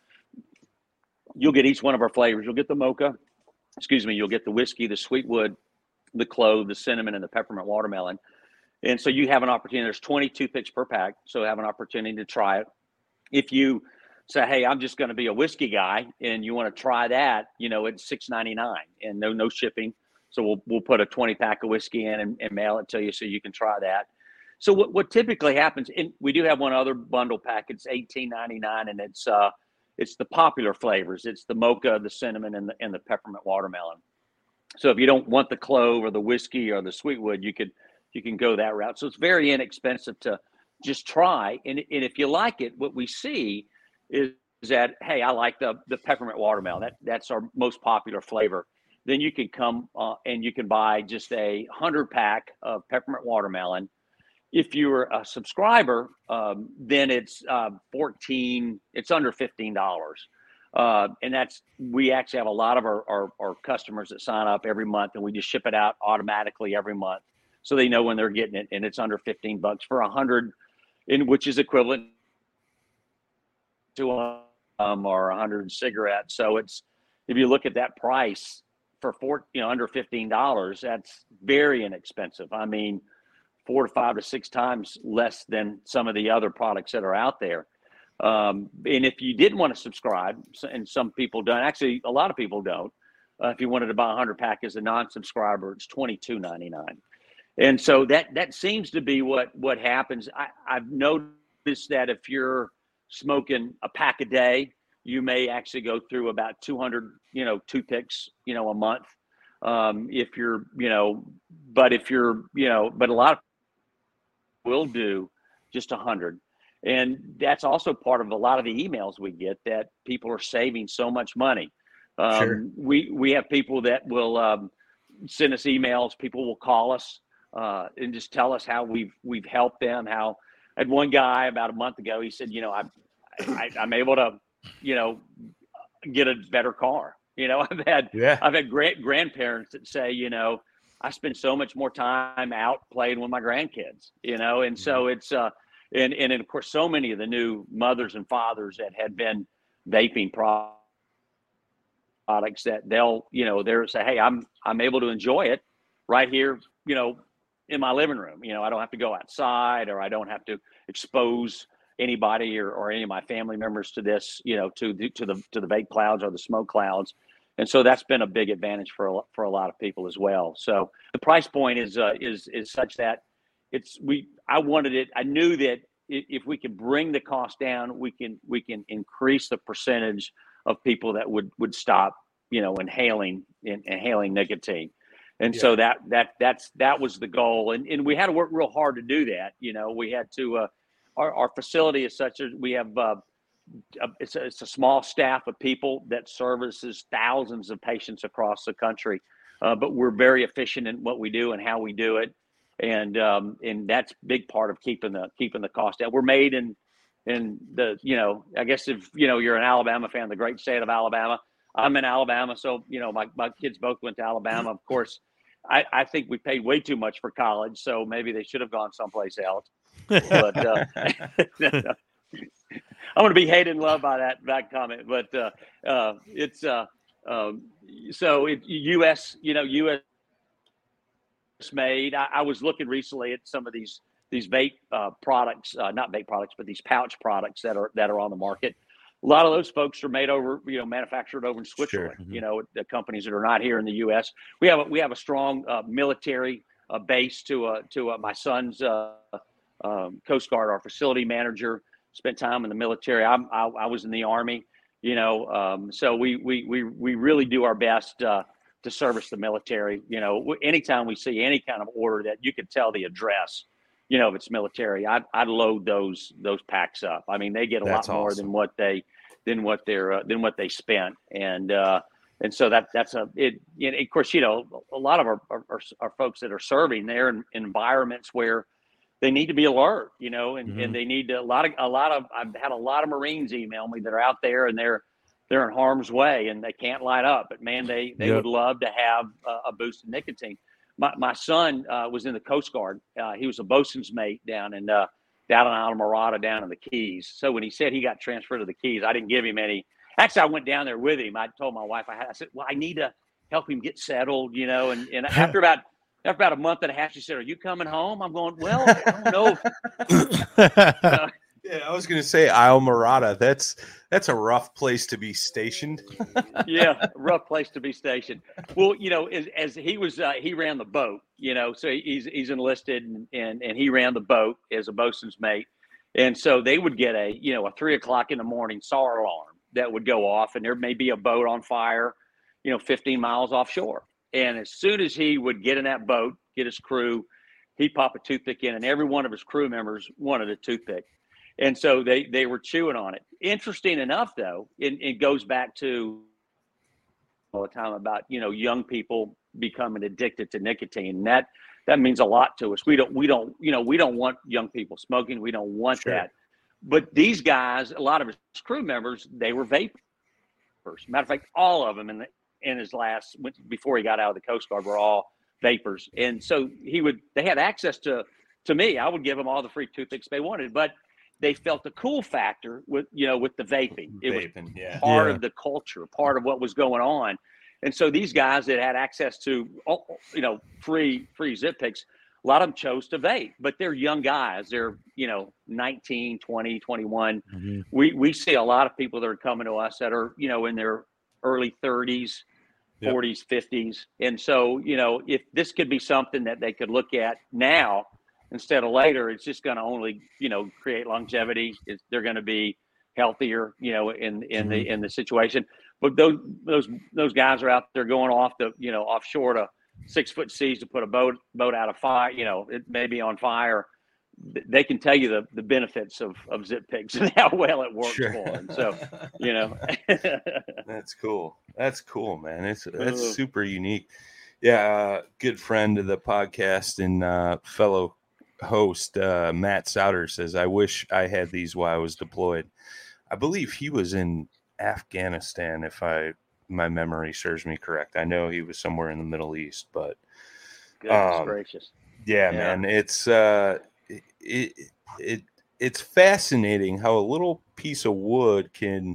You'll get each one of our flavors. You'll get the mocha, excuse me, you'll get the whiskey, the sweetwood, the clove, the cinnamon, and the peppermint watermelon. And so you have an opportunity. There's twenty toothpicks per pack, so have an opportunity to try it. If you say, hey, I'm just going to be a whiskey guy, and you want to try that, you know, it's six ninety-nine and no no shipping. So we'll we'll put a twenty pack of whiskey in and, and mail it to you so you can try that. So what, what typically happens, and we do have one other bundle pack, it's eighteen ninety-nine, and it's uh it's the popular flavors. It's the mocha, the cinnamon, and the and the peppermint watermelon. So if you don't want the clove or the whiskey or the sweetwood, you could you can go that route. So it's very inexpensive to just try. And, and if you like it, what we see is that, hey, I like the the peppermint watermelon. That that's our most popular flavor. Then you can come uh, and you can buy just a hundred pack of peppermint watermelon. If you're a subscriber, um, then it's uh, fourteen. It's under fifteen dollars, uh, and that's we actually have a lot of our, our our customers that sign up every month, and we just ship it out automatically every month, so they know when they're getting it, and it's under fifteen bucks for a hundred, in which is equivalent two um, or a hundred cigarettes. So it's, if you look at that price for four, you know, under fifteen dollars, that's very inexpensive. I mean, four to five to six times less than some of the other products that are out there. Um, and if you didn't want to subscribe, and some people don't, actually a lot of people don't, uh, if you wanted to buy a hundred pack as a non-subscriber, it's twenty-two ninety-nine. And so that, that seems to be what, what happens. I, I've noticed that if you're smoking a pack a day, you may actually go through about two hundred, you know, toothpicks, you know, a month. Um, if you're, you know, but if you're, you know, but a lot of people will do just a hundred. And that's also part of a lot of the emails we get, that people are saving so much money. Um, Sure. we, we have people that will um, send us emails. People will call us uh, and just tell us how we've, we've helped them. How I had one guy about a month ago, he said, you know, I, I I'm able to, you know, get a better car. You know, I've had, Yeah. I've had great grandparents that say, you know, I spend so much more time out playing with my grandkids, you know? And so it's, uh, and, and, and of course, so many of the new mothers and fathers that had been vaping products that they'll, you know, they'll say, hey, I'm, I'm able to enjoy it right here, you know, in my living room. You know, I don't have to go outside, or I don't have to expose anybody or, or any of my family members to this, you know, to the, to the, to the vape clouds or the smoke clouds. And so that's been a big advantage for a, for a lot of people as well. So the price point is, uh, is, is such that it's, we, I wanted it. I knew that if we could bring the cost down, we can, we can increase the percentage of people that would, would stop, you know, inhaling, in, inhaling nicotine. And yeah. so that, that, that's, that was the goal. And, and we had to work real hard to do that. You know, we had to, uh, our, our facility is such as we have, uh, it's a, it's a small staff of people that services thousands of patients across the country. Uh, but we're very efficient in what we do and how we do it. And, um, and that's a big part of keeping the, keeping the cost down. We're made in, in the, you know, I guess if, you know, you're an Alabama fan, the great state of Alabama. I'm in Alabama. So, you know, my, my kids both went to Alabama. Of course, I, I think we paid way too much for college. So maybe they should have gone someplace else. But uh, I'm going to be hated and loved by that, that comment. But uh, uh, it's uh, um, so it, U S, you know, U S made. I, I was looking recently at some of these these vape uh, products, uh, not vape products, but these pouch products that are that are on the market. A lot of those folks are made over, you know, manufactured over in Switzerland. Sure. Mm-hmm. You know, the companies that are not here in the U S. We have a, we have a strong uh, military uh, base to uh, to uh, my son's uh, um, Coast Guard, our facility manager, spent time in the military. I'm, I, I was in the Army. You know, um, so we we we we really do our best uh, to service the military. You know, anytime we see any kind of order that you could tell the address, you know, if it's military, I'd, I'd load those those packs up. I mean, they get a That's lot more awesome. than what they than what they're uh, than what they spent, and uh, and so that that's a it. You know, of course, you know, a lot of our our, our folks that are serving, they're in, in environments where they need to be alert, you know, and, mm-hmm. and they need to, a lot of a lot of I've had a lot of Marines email me that are out there and they're they're in harm's way and they can't light up, but man, they they yep. would love to have a, a boost of nicotine. My my son uh, was in the Coast Guard. Uh, he was a bosun's mate down in uh, down in Islamorada, down in the Keys. So when he said he got transferred to the Keys, I didn't give him any. Actually, I went down there with him. I told my wife, I, had, I said, well, I need to help him get settled, you know. And, and after about after about a month and a half, she said, "Are you coming home?" I'm going, "Well, I don't know." uh, yeah, I was going to say Islamorada. That's that's a rough place to be stationed. Yeah, rough place to be stationed. Well, you know, as, as he was, uh, he ran the boat. You know, so he's he's enlisted and, and and he ran the boat as a bosun's mate. And so they would get a you know a three o'clock in the morning S A R alarm that would go off, and there may be a boat on fire, you know, fifteen miles offshore. And as soon as he would get in that boat, get his crew, he'd pop a toothpick in, and every one of his crew members wanted a toothpick. And so they, they were chewing on it. Interesting enough, though, it, it goes back to all the time about, you know, young people becoming addicted to nicotine. And that, that means a lot to us. We don't, we don't, you know, we don't want young people smoking. We don't want sure. that. But these guys, a lot of his crew members, they were vapors. Matter of fact, all of them in the, in his last, before he got out of the Coast Guard, were all vapors. And so he would, they had access to, to me. I would give them all the free toothpicks they wanted. But they felt the cool factor with, you know, with the vaping. It Vaping, was yeah. part Yeah. of the culture, part of what was going on. And so these guys that had access to, you know, free free zip picks, a lot of them chose to vape, but they're young guys. They're, you know, nineteen, twenty, twenty-one. Mm-hmm. We we see a lot of people that are coming to us that are, you know, in their early thirties, Yep. forties, fifties. And so, you know, if this could be something that they could look at now instead of later, it's just going to only, you know, create longevity. It's, they're going to be healthier, you know, in, in the, in the situation. But those, those, those guys are out there going off the, you know, offshore to six foot seas to put a boat, boat out of fire, you know, it may be on fire. They can tell you the, the benefits of, of zip picks and how well it works Sure. for them. So, you know, That's cool. That's cool, man. It's that's Uh. super unique. Yeah, uh, good friend of the podcast and uh, fellow host uh, Matt Souter says, "I wish I had these while I was deployed." I believe he was in Afghanistan, if I my memory serves me correct. I know he was somewhere in the Middle East, but goodness um, gracious. yeah, Yeah. man, it's uh, it, it it it's fascinating how a little piece of wood can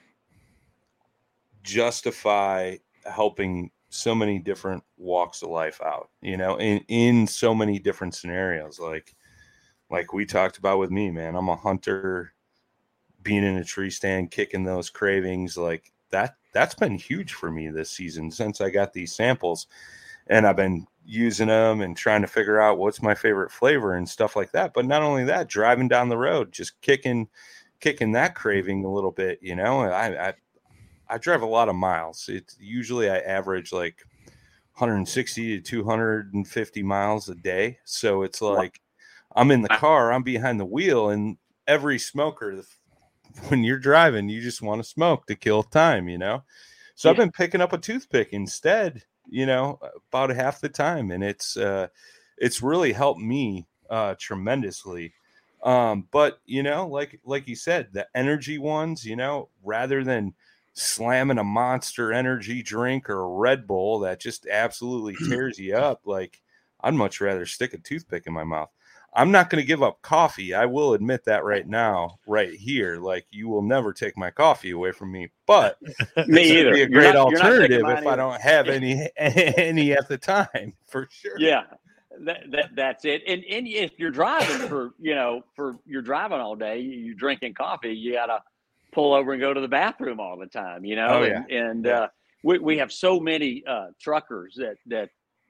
justify helping so many different walks of life out, you know, in in so many different scenarios. Like like we talked about with me, man, I'm a hunter, being in a tree stand, kicking those cravings, like that that's been huge for me this season since I got these samples, and I've been using them and trying to figure out what's my favorite flavor and stuff like that. But not only that, driving down the road, just kicking kicking that craving a little bit, you know. I I I drive a lot of miles. It's usually I average like one hundred sixty to two hundred fifty miles a day. So it's like I'm in the car, I'm behind the wheel, and every smoker, when you're driving, you just want to smoke to kill time, you know? So I've been picking up a toothpick instead, you know, about half the time. And it's, uh, it's really helped me uh, tremendously. Um, but, you know, like, like you said, the energy ones, you know, rather than slamming a Monster Energy drink or a Red Bull that just absolutely tears you up, like I'd much rather stick a toothpick in my mouth. I'm not going to give up coffee. I will admit that right now, right here. Like, you will never take my coffee away from me, but me either. Be a You're great not- you're not taking alternative mine if I either. don't have any any at the time, for sure. Yeah, that, that that's it. And and if you're driving for, you know, for you're driving all day, you're drinking coffee, you gotta pull over and go to the bathroom all the time, you know. Oh, and yeah. and Yeah. uh, we we have so many uh, truckers that that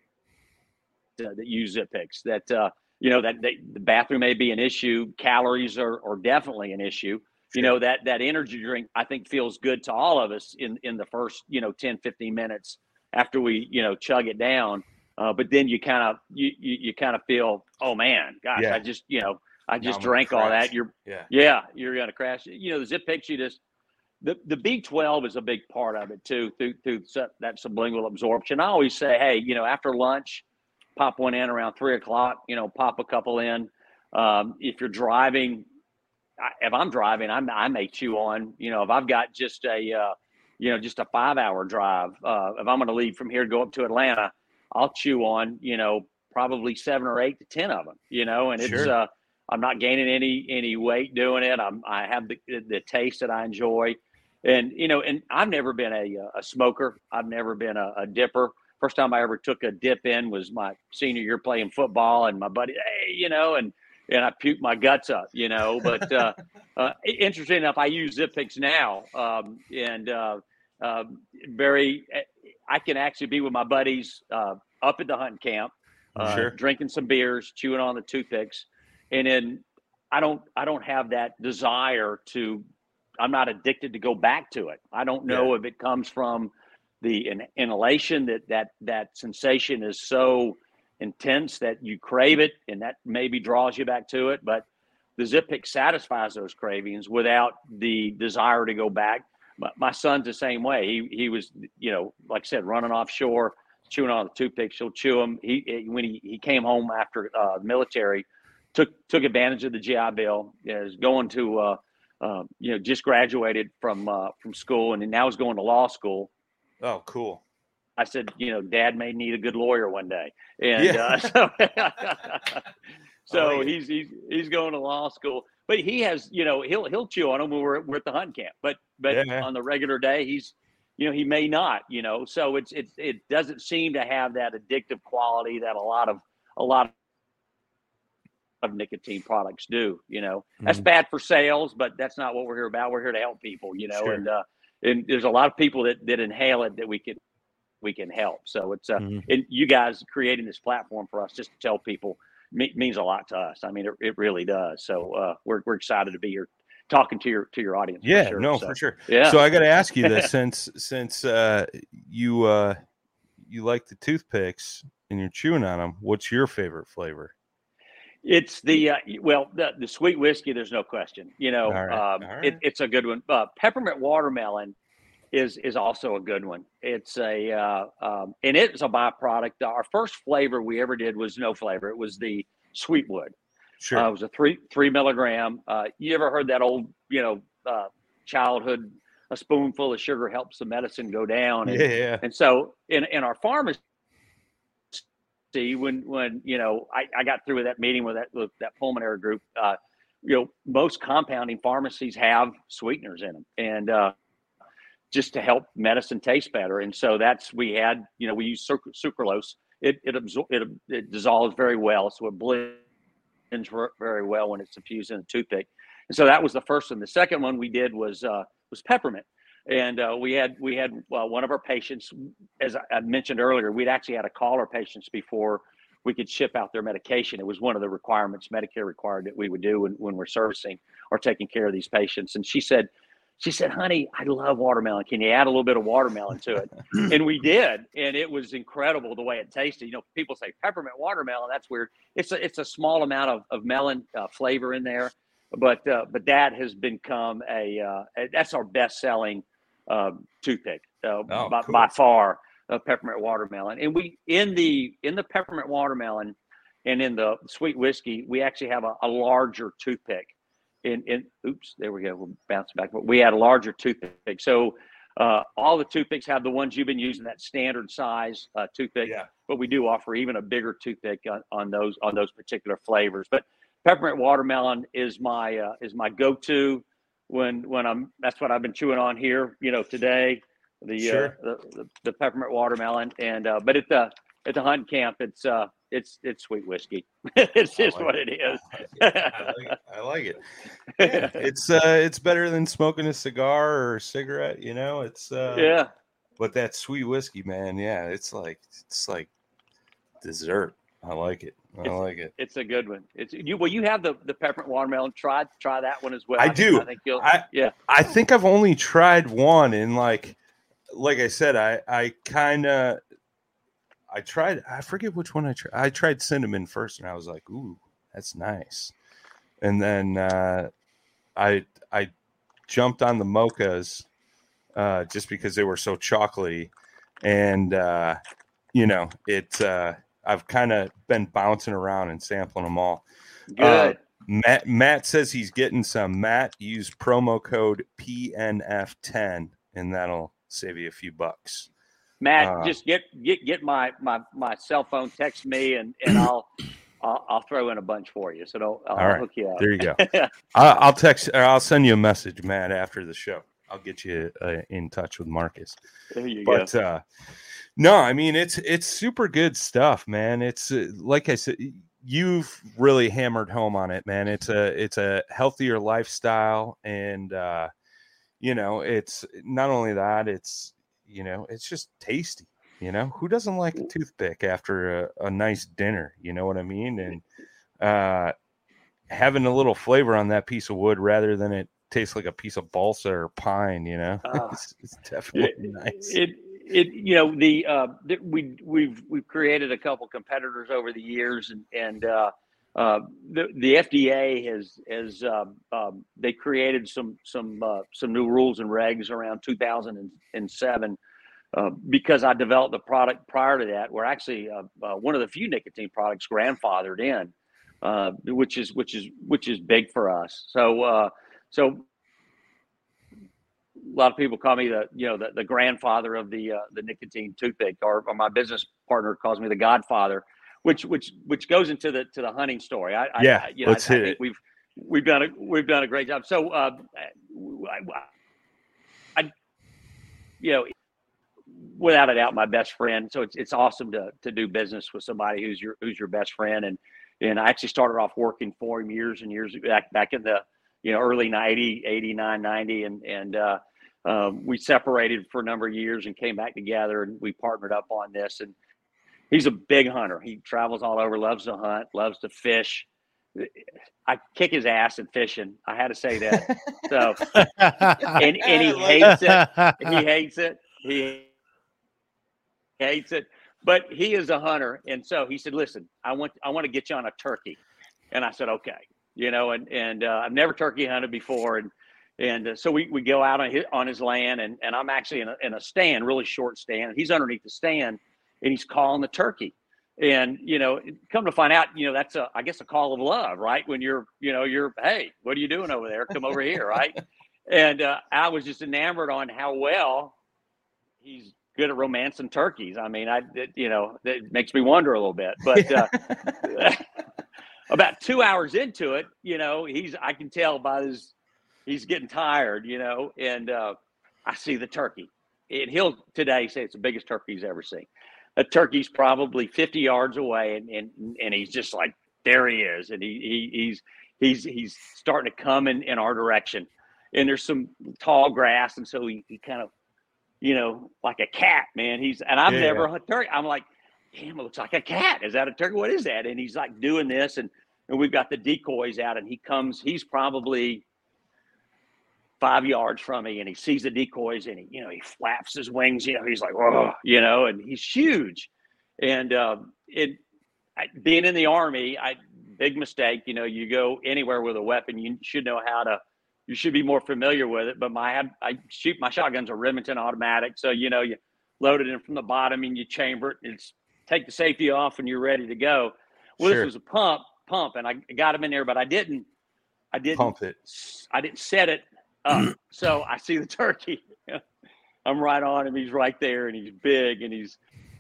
uh, that use zip picks that uh, you know that they, the bathroom may be an issue, calories are, are definitely an issue. You know, that that energy drink I think feels good to all of us in in the first, you know, ten, fifteen minutes after we, you know, chug it down. Uh, but then you kind of you, you you kind of feel, oh man, gosh, Yeah. I just, you know, I Now just I'm gonna drank all crash. that. You're Yeah. yeah, you're gonna crash. You know, the zip picks, you just the the B twelve is a big part of it too, through through su- that sublingual absorption. I always say, hey, you know, after lunch, pop one in around three o'clock. You know, pop a couple in. Um, if you're driving, I, if I'm driving, I'm, I may chew on. You know, if I've got just a, uh, you know, just a five-hour drive. Uh, if I'm going to leave from here to go up to Atlanta, I'll chew on, you know, probably seven or eight to ten of them. You know, and it's Sure. uh, I'm not gaining any any weight doing it. I'm I have the the taste that I enjoy, and you know, and I've never been a a smoker. I've never been a, a dipper. First time I ever took a dip in was my senior year playing football, and my buddy, hey, you know, and and I puked my guts up, you know. But uh, uh, interesting enough, I use zip picks now, um, and uh, uh, very, I can actually be with my buddies uh, up at the hunting camp, uh, Sure. drinking some beers, chewing on the toothpicks, and then I don't, I don't have that desire to. I'm not addicted to go back to it. I don't know Yeah. if it comes from the in, inhalation that that that sensation is so intense that you crave it, and that maybe draws you back to it. But the zip pick satisfies those cravings without the desire to go back. My, my son's the same way. He he was, you know, like I said, running offshore, chewing on the toothpicks. He'll chew them. He when he, he came home after uh, military, took took advantage of the G I Bill. Is going to uh, uh, you know, just graduated from uh, from school, and now is going to law school. Oh, cool. I said, you know, Dad may need a good lawyer one day, and Yeah. uh, so, so I like it. he's he's he's going to law school. but he has, you know, he'll he'll chew on them when we're, we're at the hunt camp. But but Yeah. on the regular day, he's, you know, he may not. You know, so it's it's it doesn't seem to have that addictive quality that a lot of a lot of nicotine products do. You know, that's Mhm. bad for sales, but that's not what we're here about. We're here to help people. You know, Sure. and uh, and there's a lot of people that that inhale it that we can we can help. So it's uh, Mhm. and you guys creating this platform for us just to tell people me- means a lot to us. I mean, it, it really does. So uh, we're we're excited to be here talking to your to your audience. Yeah, for sure. no, So, for sure. Yeah. So I got to ask you this, since since uh, you uh, you like the toothpicks and you're chewing on them, what's your favorite flavor? It's the uh, well, the, the sweet whiskey. There's no question. You know, All right, um, all it, right. it's a good one. Uh, peppermint watermelon is is also a good one. It's a uh, um, and it's a byproduct. Our first flavor we ever did was no flavor. It was the Sweetwood. Sure. Uh, it was a three three milligram. Uh, you ever heard that old you know uh, childhood? A spoonful of sugar helps the medicine go down. And, Yeah, yeah. And so in in our pharmacy, when when you know I, I got through with that meeting with that with that pulmonary group, uh, you know most compounding pharmacies have sweeteners in them, and uh, just to help medicine taste better. And so that's we had you know we use suc- sucralose. It it, absor- it it dissolves very well, so it blends very well when it's infused in a toothpick. And so that was the first one. The second one we did was uh, was peppermint. And uh, we had we had uh, one of our patients, as I mentioned earlier, we'd actually had to call our patients before we could ship out their medication. It was one of the requirements Medicare required that we would do when, when we're servicing or taking care of these patients. And she said, she said, honey, I love watermelon. Can you add a little bit of watermelon to it? And we did. And it was incredible the way it tasted. You know, people say peppermint watermelon. That's weird. It's a, it's a small amount of, of melon uh, flavor in there. But uh, but that has become a, uh, a that's our best selling Um, toothpick uh, Oh, by, cool. by far, uh, peppermint watermelon. And we in the in the peppermint watermelon and in the sweet whiskey, we actually have a, a larger toothpick. In in oops, there we go. We'll bounce back. But we had a larger toothpick. So uh, all the toothpicks have the ones you've been using, that standard size uh, toothpick. Yeah. But we do offer even a bigger toothpick on, on those on those particular flavors. But peppermint watermelon is my uh, is my go-to. When when I'm that's what I've been chewing on here, you know, today, the Sure. uh, the, the the peppermint watermelon, and uh, but at the at the hunt camp, it's uh it's it's sweet whiskey. It's just like what it. it is. I like it. I like it. Yeah, it's uh, it's better than smoking a cigar or a cigarette. You know, it's uh, Yeah. But that sweet whiskey, man, yeah, it's like it's like dessert. I like it. I It's- like it. It's a good one. It's you. Well, you have the the peppermint watermelon. Try try that one as well. I think- do. I think you'll. I, yeah. I think I've only tried one, and like, like I said, I I kind of, I tried. I forget which one I tried. I tried cinnamon first, and I was like, ooh, that's nice. And then uh, I I jumped on the mochas uh, just because they were so chocolatey, and uh, you know it. Uh, I've kind of been bouncing around and sampling them all. Good. Uh, Matt Matt says he's getting some. Matt, use promo code P N F ten, and that'll save you a few bucks. Matt, uh, just get get get my my my cell phone. Text me, and and I'll I'll, I'll throw in a bunch for you. So don't, I'll All right, hook you up. there you go. I, I'll text or I'll send you a message, Matt, after the show. I'll get you uh, in touch with Marcus. There you but, go. uh, no, I mean it's it's super good stuff, man. It's uh, like I said, you've really hammered home on it, man. It's a it's a healthier lifestyle, and uh, you know, it's not only that, it's you know, it's just tasty. You know, who doesn't like a toothpick after a, a nice dinner? You know what I mean? And uh, having a little flavor on that piece of wood rather than it tastes like a piece of balsa or pine. You know, Uh, it's, it's definitely it, nice. It it you know the uh the, we we've we've created a couple competitors over the years, and and uh, uh, the the F D A has has um, um, they created some some uh, some new rules and regs around two thousand seven. Uh, because I developed a product prior to that, we're actually uh, uh, one of the few nicotine products grandfathered in, uh, which is which is which is big for us. So uh, so a lot of people call me the you know the, the grandfather of the uh, the nicotine toothpick, or, or my business partner calls me the Godfather, which which which goes into the to the hunting story. I, Yeah, I, you know, let's I, I hit think it. we've we've done a we've done a great job. So, uh, I, I, you know, without a doubt, my best friend. So it's it's awesome to to do business with somebody who's your who's your best friend. And and I actually started off working for him years and years back back in the you know early ninety, eighty-nine, ninety, and and uh, um, we separated for a number of years and came back together, and we partnered up on this. And he's a big hunter. He travels all over, loves to hunt, loves to fish. I kick his ass at fishing. I had to say that. So, and, and he hates it. He hates it. He hates it. But he is a hunter, and so he said, "Listen, I want I want to get you on a turkey." And I said, "Okay." You know, and and uh, I've never turkey hunted before, and and uh, so we, we go out on his on his land, and and I'm actually in a in a stand, really short stand. He's underneath the stand, and he's calling the turkey. And, you know, come to find out, you know, that's a, I guess, a call of love, right? When you're, you know, you're, hey, what are you doing over there? Come over here, right? And uh, I was just enamored on how well he's good at romancing turkeys. I mean, I, it, you know, it makes me wonder a little bit. But uh, about two hours into it, you know, he's, I can tell by his, he's getting tired, you know, and uh, I see the turkey. And he'll today say it's the biggest turkey he's ever seen. A turkey's probably fifty yards away, and, and and he's just like, there he is, and he, he he's he's he's starting to come in, in our direction, and there's some tall grass, and so he, he kind of, you know, like a cat, man. He's and I've yeah, never yeah. hunted turkey. I'm like, damn, it looks like a cat. Is that a turkey? What is that? And he's like doing this, and and we've got the decoys out, and he comes. He's probably five yards from me, and he sees the decoys, and he, you know, he flaps his wings, you know, he's like, oh, you know, and he's huge. And um, it, I, being in the Army, I big mistake, you know, you go anywhere with a weapon, you should know how to, you should be more familiar with it. But my, I shoot, my shotgun's a Remington automatic. So, you know, you load it in from the bottom and you chamber it, and it's take the safety off and you're ready to go. Well, Sure. This was a pump, pump, and I got him in there, but I didn't, I didn't Pump it. I didn't set it up. So I see the turkey. I'm right on him. He's right there, and he's big, and he's.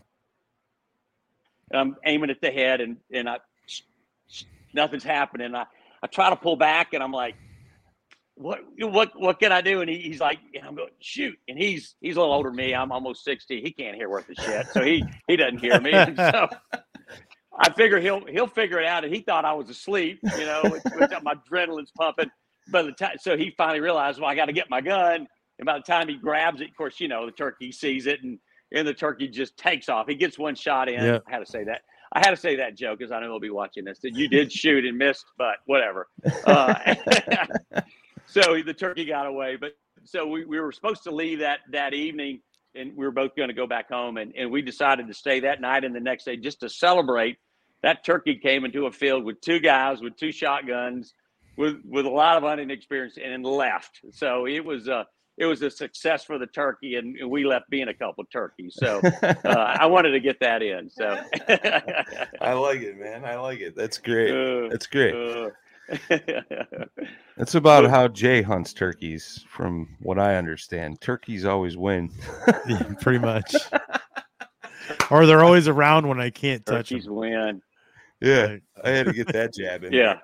And I'm aiming at the head, and and I, nothing's happening. I, I try to pull back, and I'm like, what what what can I do? And he, he's like, and I'm going, shoot. And he's he's a little older than me. I'm almost sixty. He can't hear worth a shit, so he he doesn't hear me. And so I figure he'll he'll figure it out. And he thought I was asleep, you know, which, which my adrenaline's pumping. By the time, so he finally realized, well, I got to get my gun. And by the time he grabs it, of course, you know, the turkey sees it, and, and the turkey just takes off. He gets one shot in. Yeah. I had to say that. I had to say that joke because I know he'll be watching this. That you did shoot and missed, but whatever. Uh, so the turkey got away. But so we, we were supposed to leave that that evening, and we were both going to go back home. And, and we decided to stay that night and the next day just to celebrate. That turkey came into a field with two guys with two shotguns, with with a lot of hunting experience, and left. So it was a it was a success for the turkey, and, and we left being a couple of turkeys. So uh, I wanted to get that in. So I like it, man. I like it. That's great. Uh, That's great. Uh, That's about how Jay hunts turkeys, from what I understand. Turkeys always win. Yeah, pretty much. Or they're always around when I can't touch turkeys them. win. Yeah, I had to get that jab in. Yeah.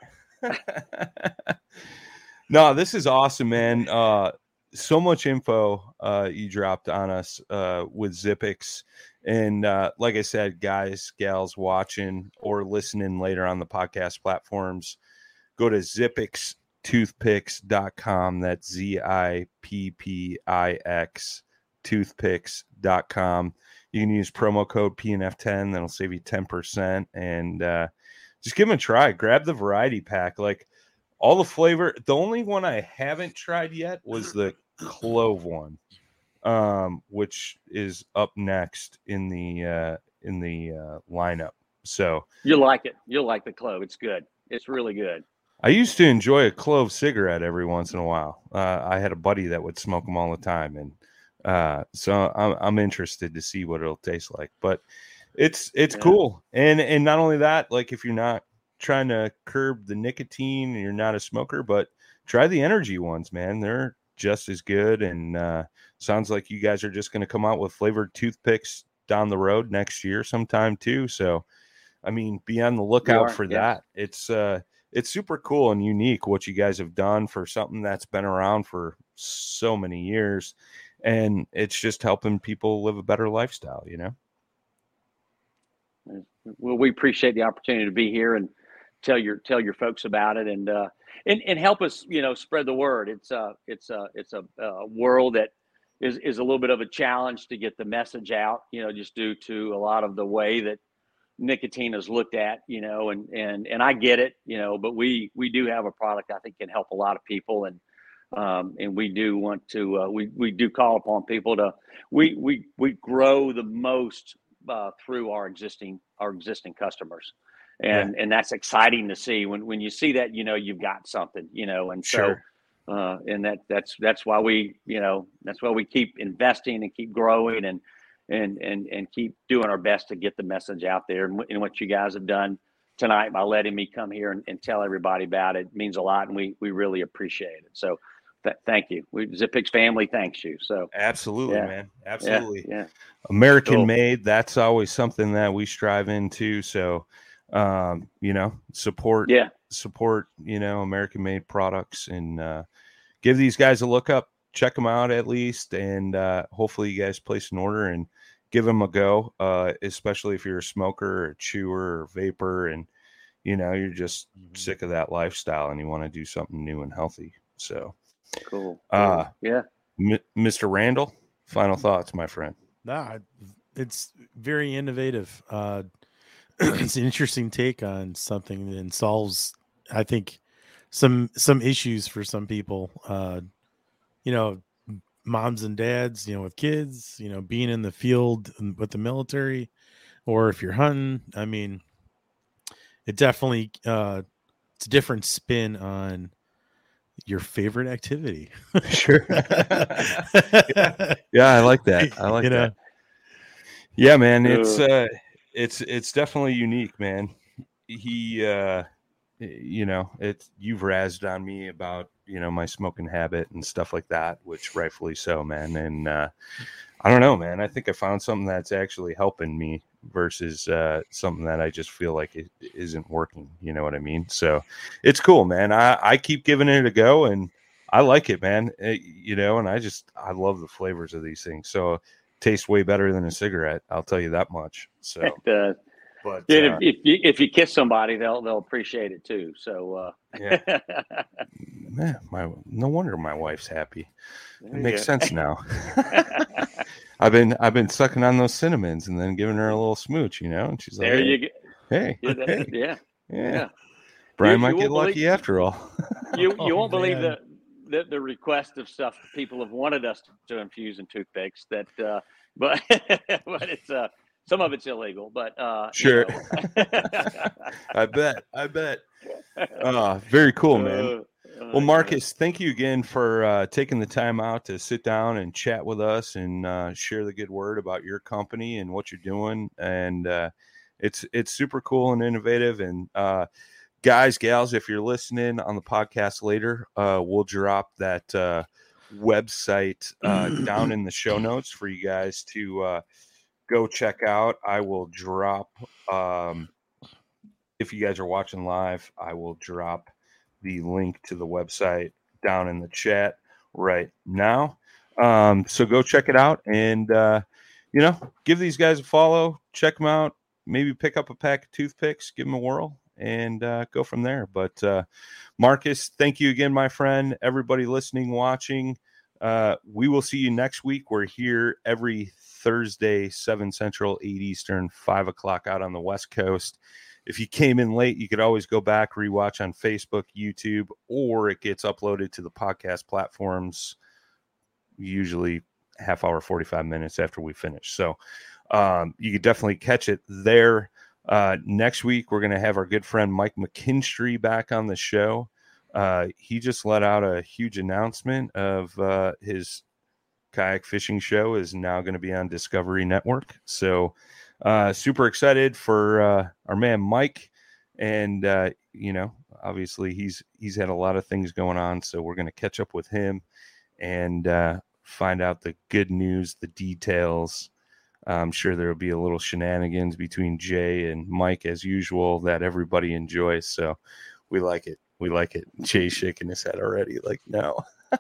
No, this is awesome, man. Uh, so much info uh, you dropped on us uh, with Zippix. And uh, like I said, guys, gals watching or listening later on the podcast platforms, go to zippix toothpicks dot com. That's Z I P P I X toothpicks dot com. You can use promo code P N F ten. That'll save you ten percent. And uh, just give them a try. Grab the variety pack. Like, all the flavor. The only one I haven't tried yet was the clove one, um, which is up next in the uh, in the uh, lineup. So You'll like it. You'll like the clove. It's good. It's really good. I used to enjoy a clove cigarette every once in a while. Uh, I had a buddy that would smoke them all the time, and uh, so I'm I'm interested to see what it'll taste like. But it's it's Yeah. cool, and and not only that, like if you're not trying to curb the nicotine and you're not a smoker, but try the energy ones, man. They're just as good. And uh, sounds like you guys are just going to come out with flavored toothpicks down the road next year sometime too. So, I mean, be on the lookout are, for yeah. that. It's uh, it's super cool and unique what you guys have done for something that's been around for so many years. And it's just helping people live a better lifestyle, you know? Well, we appreciate the opportunity to be here and tell your, tell your folks about it and, uh, and, and help us, you know, spread the word. It's a, it's a, it's a, a world that is, is a little bit of a challenge to get the message out, you know, just due to a lot of the way that nicotine is looked at, you know, and, and, and I get it, you know, but we, we do have a product I think can help a lot of people. And, um, and we do want to, uh, we, we do call upon people to, we, we, we grow the most, uh, through our existing, our existing customers. And, yeah. and that's exciting to see when, when you see that, you know, you've got something, you know, and sure. so, uh, and that, that's, that's why we, you know, that's why we keep investing and keep growing and, and, and, and keep doing our best to get the message out there. And, and what you guys have done tonight by letting me come here and, and tell everybody about it means a lot. And we, we really appreciate it. So th- thank you. We, ZipPix family thanks you. So absolutely, yeah. man. Absolutely. Yeah. yeah. American cool. made. That's always something that we strive into. So, um, you know, support, yeah. support, you know, American made products and, uh, give these guys a look up, check them out at least. And, uh, hopefully you guys place an order and give them a go. Uh, especially if you're a smoker or a chewer or vapor and, you know, you're just mm-hmm. sick of that lifestyle and you want to do something new and healthy. So cool. Uh, yeah. M- Mister Randall, final thoughts, my friend. Nah, it's very innovative. Uh, it's an interesting take on something that solves, I think, some some issues for some people. Uh, you know, moms and dads, you know, with kids, you know, being in the field with the military, or if you're hunting. I mean, it definitely uh, it's a different spin on your favorite activity. Sure. yeah. yeah, I like that. I like you know? that. Yeah, man, it's uh, it's it's definitely unique, man. He, uh, you know, it's you've razzed on me about you know my smoking habit and stuff like that, which rightfully so, man. And uh, I don't know, man. I think I found something that's actually helping me versus uh, something that I just feel like it isn't working. You know what I mean? So it's cool, man. I, I keep giving it a go and I like it, man. It, you know, and I just, I love the flavors of these things. So it tastes way better than a cigarette. I'll tell you that much. So, uh, but yeah, uh, if, if you, if you kiss somebody, they'll, they'll appreciate it too. So, uh, yeah, man, my, no wonder my wife's happy. It makes sense now. I've been I've been sucking on those cinnamons and then giving her a little smooch, you know, and she's like, there hey, you go. Hey, yeah, that, hey. yeah, yeah, yeah. Brian You- might you get won't lucky believe- after all. You you Oh, won't believe man. the, the the request of stuff people have wanted us to infuse in toothpicks. That, uh, but but it's uh some of it's illegal. But uh, you Sure. know. I bet. I bet. Uh, very cool, man. Uh, Well, Marcus, thank you again for uh, taking the time out to sit down and chat with us and uh, share the good word about your company and what you're doing. And uh, it's it's super cool and innovative. And uh, guys, gals, if you're listening on the podcast later, uh, we'll drop that uh, website uh, down in the show notes for you guys to uh, go check out. I will drop, um, if you guys are watching live, I will drop the link to the website down in the chat right now. Um, so go check it out and, uh, you know, give these guys a follow, check them out, maybe pick up a pack of toothpicks, give them a whirl and, uh, go from there. But, uh, Marcus, thank you again, my friend, everybody listening, watching, uh, we will see you next week. We're here every Thursday, seven Central, eight Eastern, five o'clock out on the West Coast. If you came in late, you could always go back, rewatch on Facebook, YouTube, or it gets uploaded to the podcast platforms, usually half hour, forty-five minutes after we finish. So um, you could definitely catch it there. Uh, next week, we're going to have our good friend Mike McKinstry back on the show. Uh, he just let out a huge announcement of uh, his kayak fishing show is now going to be on Discovery Network. So Uh, super excited for uh, our man Mike, and uh, you know, obviously he's he's had a lot of things going on, so we're going to catch up with him and uh, find out the good news, the details. I'm sure there will be a little shenanigans between Jay and Mike as usual that everybody enjoys. So We like it. We like it. Jay's shaking his head already. Like, no.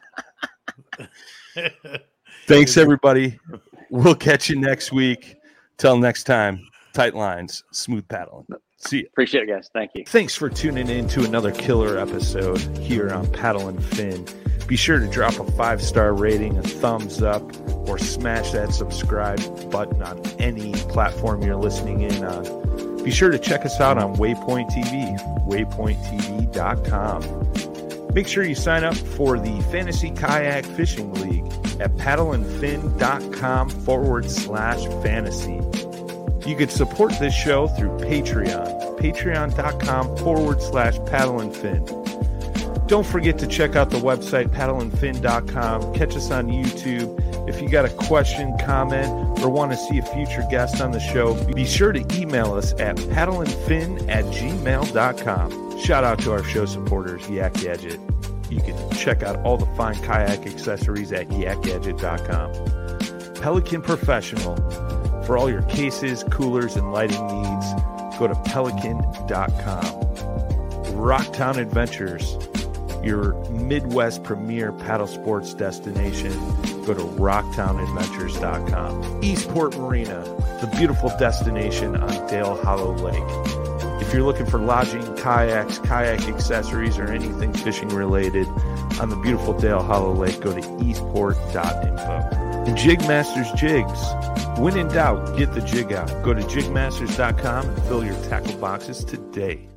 Thanks, everybody. We'll catch you next week. Till next time, tight lines, smooth paddling. See you. Appreciate it, guys. Thank you. Thanks for tuning in to another killer episode here on Paddle and Fin. Be sure to drop a five-star rating, a thumbs up, or smash that subscribe button on any platform you're listening in on. Be sure to check us out on Waypoint T V, waypoint t v dot com. Make sure you sign up for the Fantasy Kayak Fishing League at paddleandfin.com forward slash fantasy. You can support this show through Patreon, patreon.com forward slash paddleandfin. Don't forget to check out the website, paddleandfin dot com. Catch us on YouTube. If you got a question, comment, or want to see a future guest on the show, be sure to email us at paddleandfin at gmail dot com. Shout out to our show supporters, Yak Gadget. You can check out all the fine kayak accessories at yak gadget dot com. Pelican Professional. For all your cases, coolers, and lighting needs, go to pelican dot com. Rocktown Adventures, your Midwest premier paddle sports destination. Go to rocktown adventures dot com. Eastport Marina, the beautiful destination on Dale Hollow Lake. If you're looking for lodging, kayaks, kayak accessories, or anything fishing related on the beautiful Dale Hollow Lake, go to eastport dot info. And Jigmasters Jigs. When in doubt, get the jig out. Go to jig masters dot com and fill your tackle boxes today.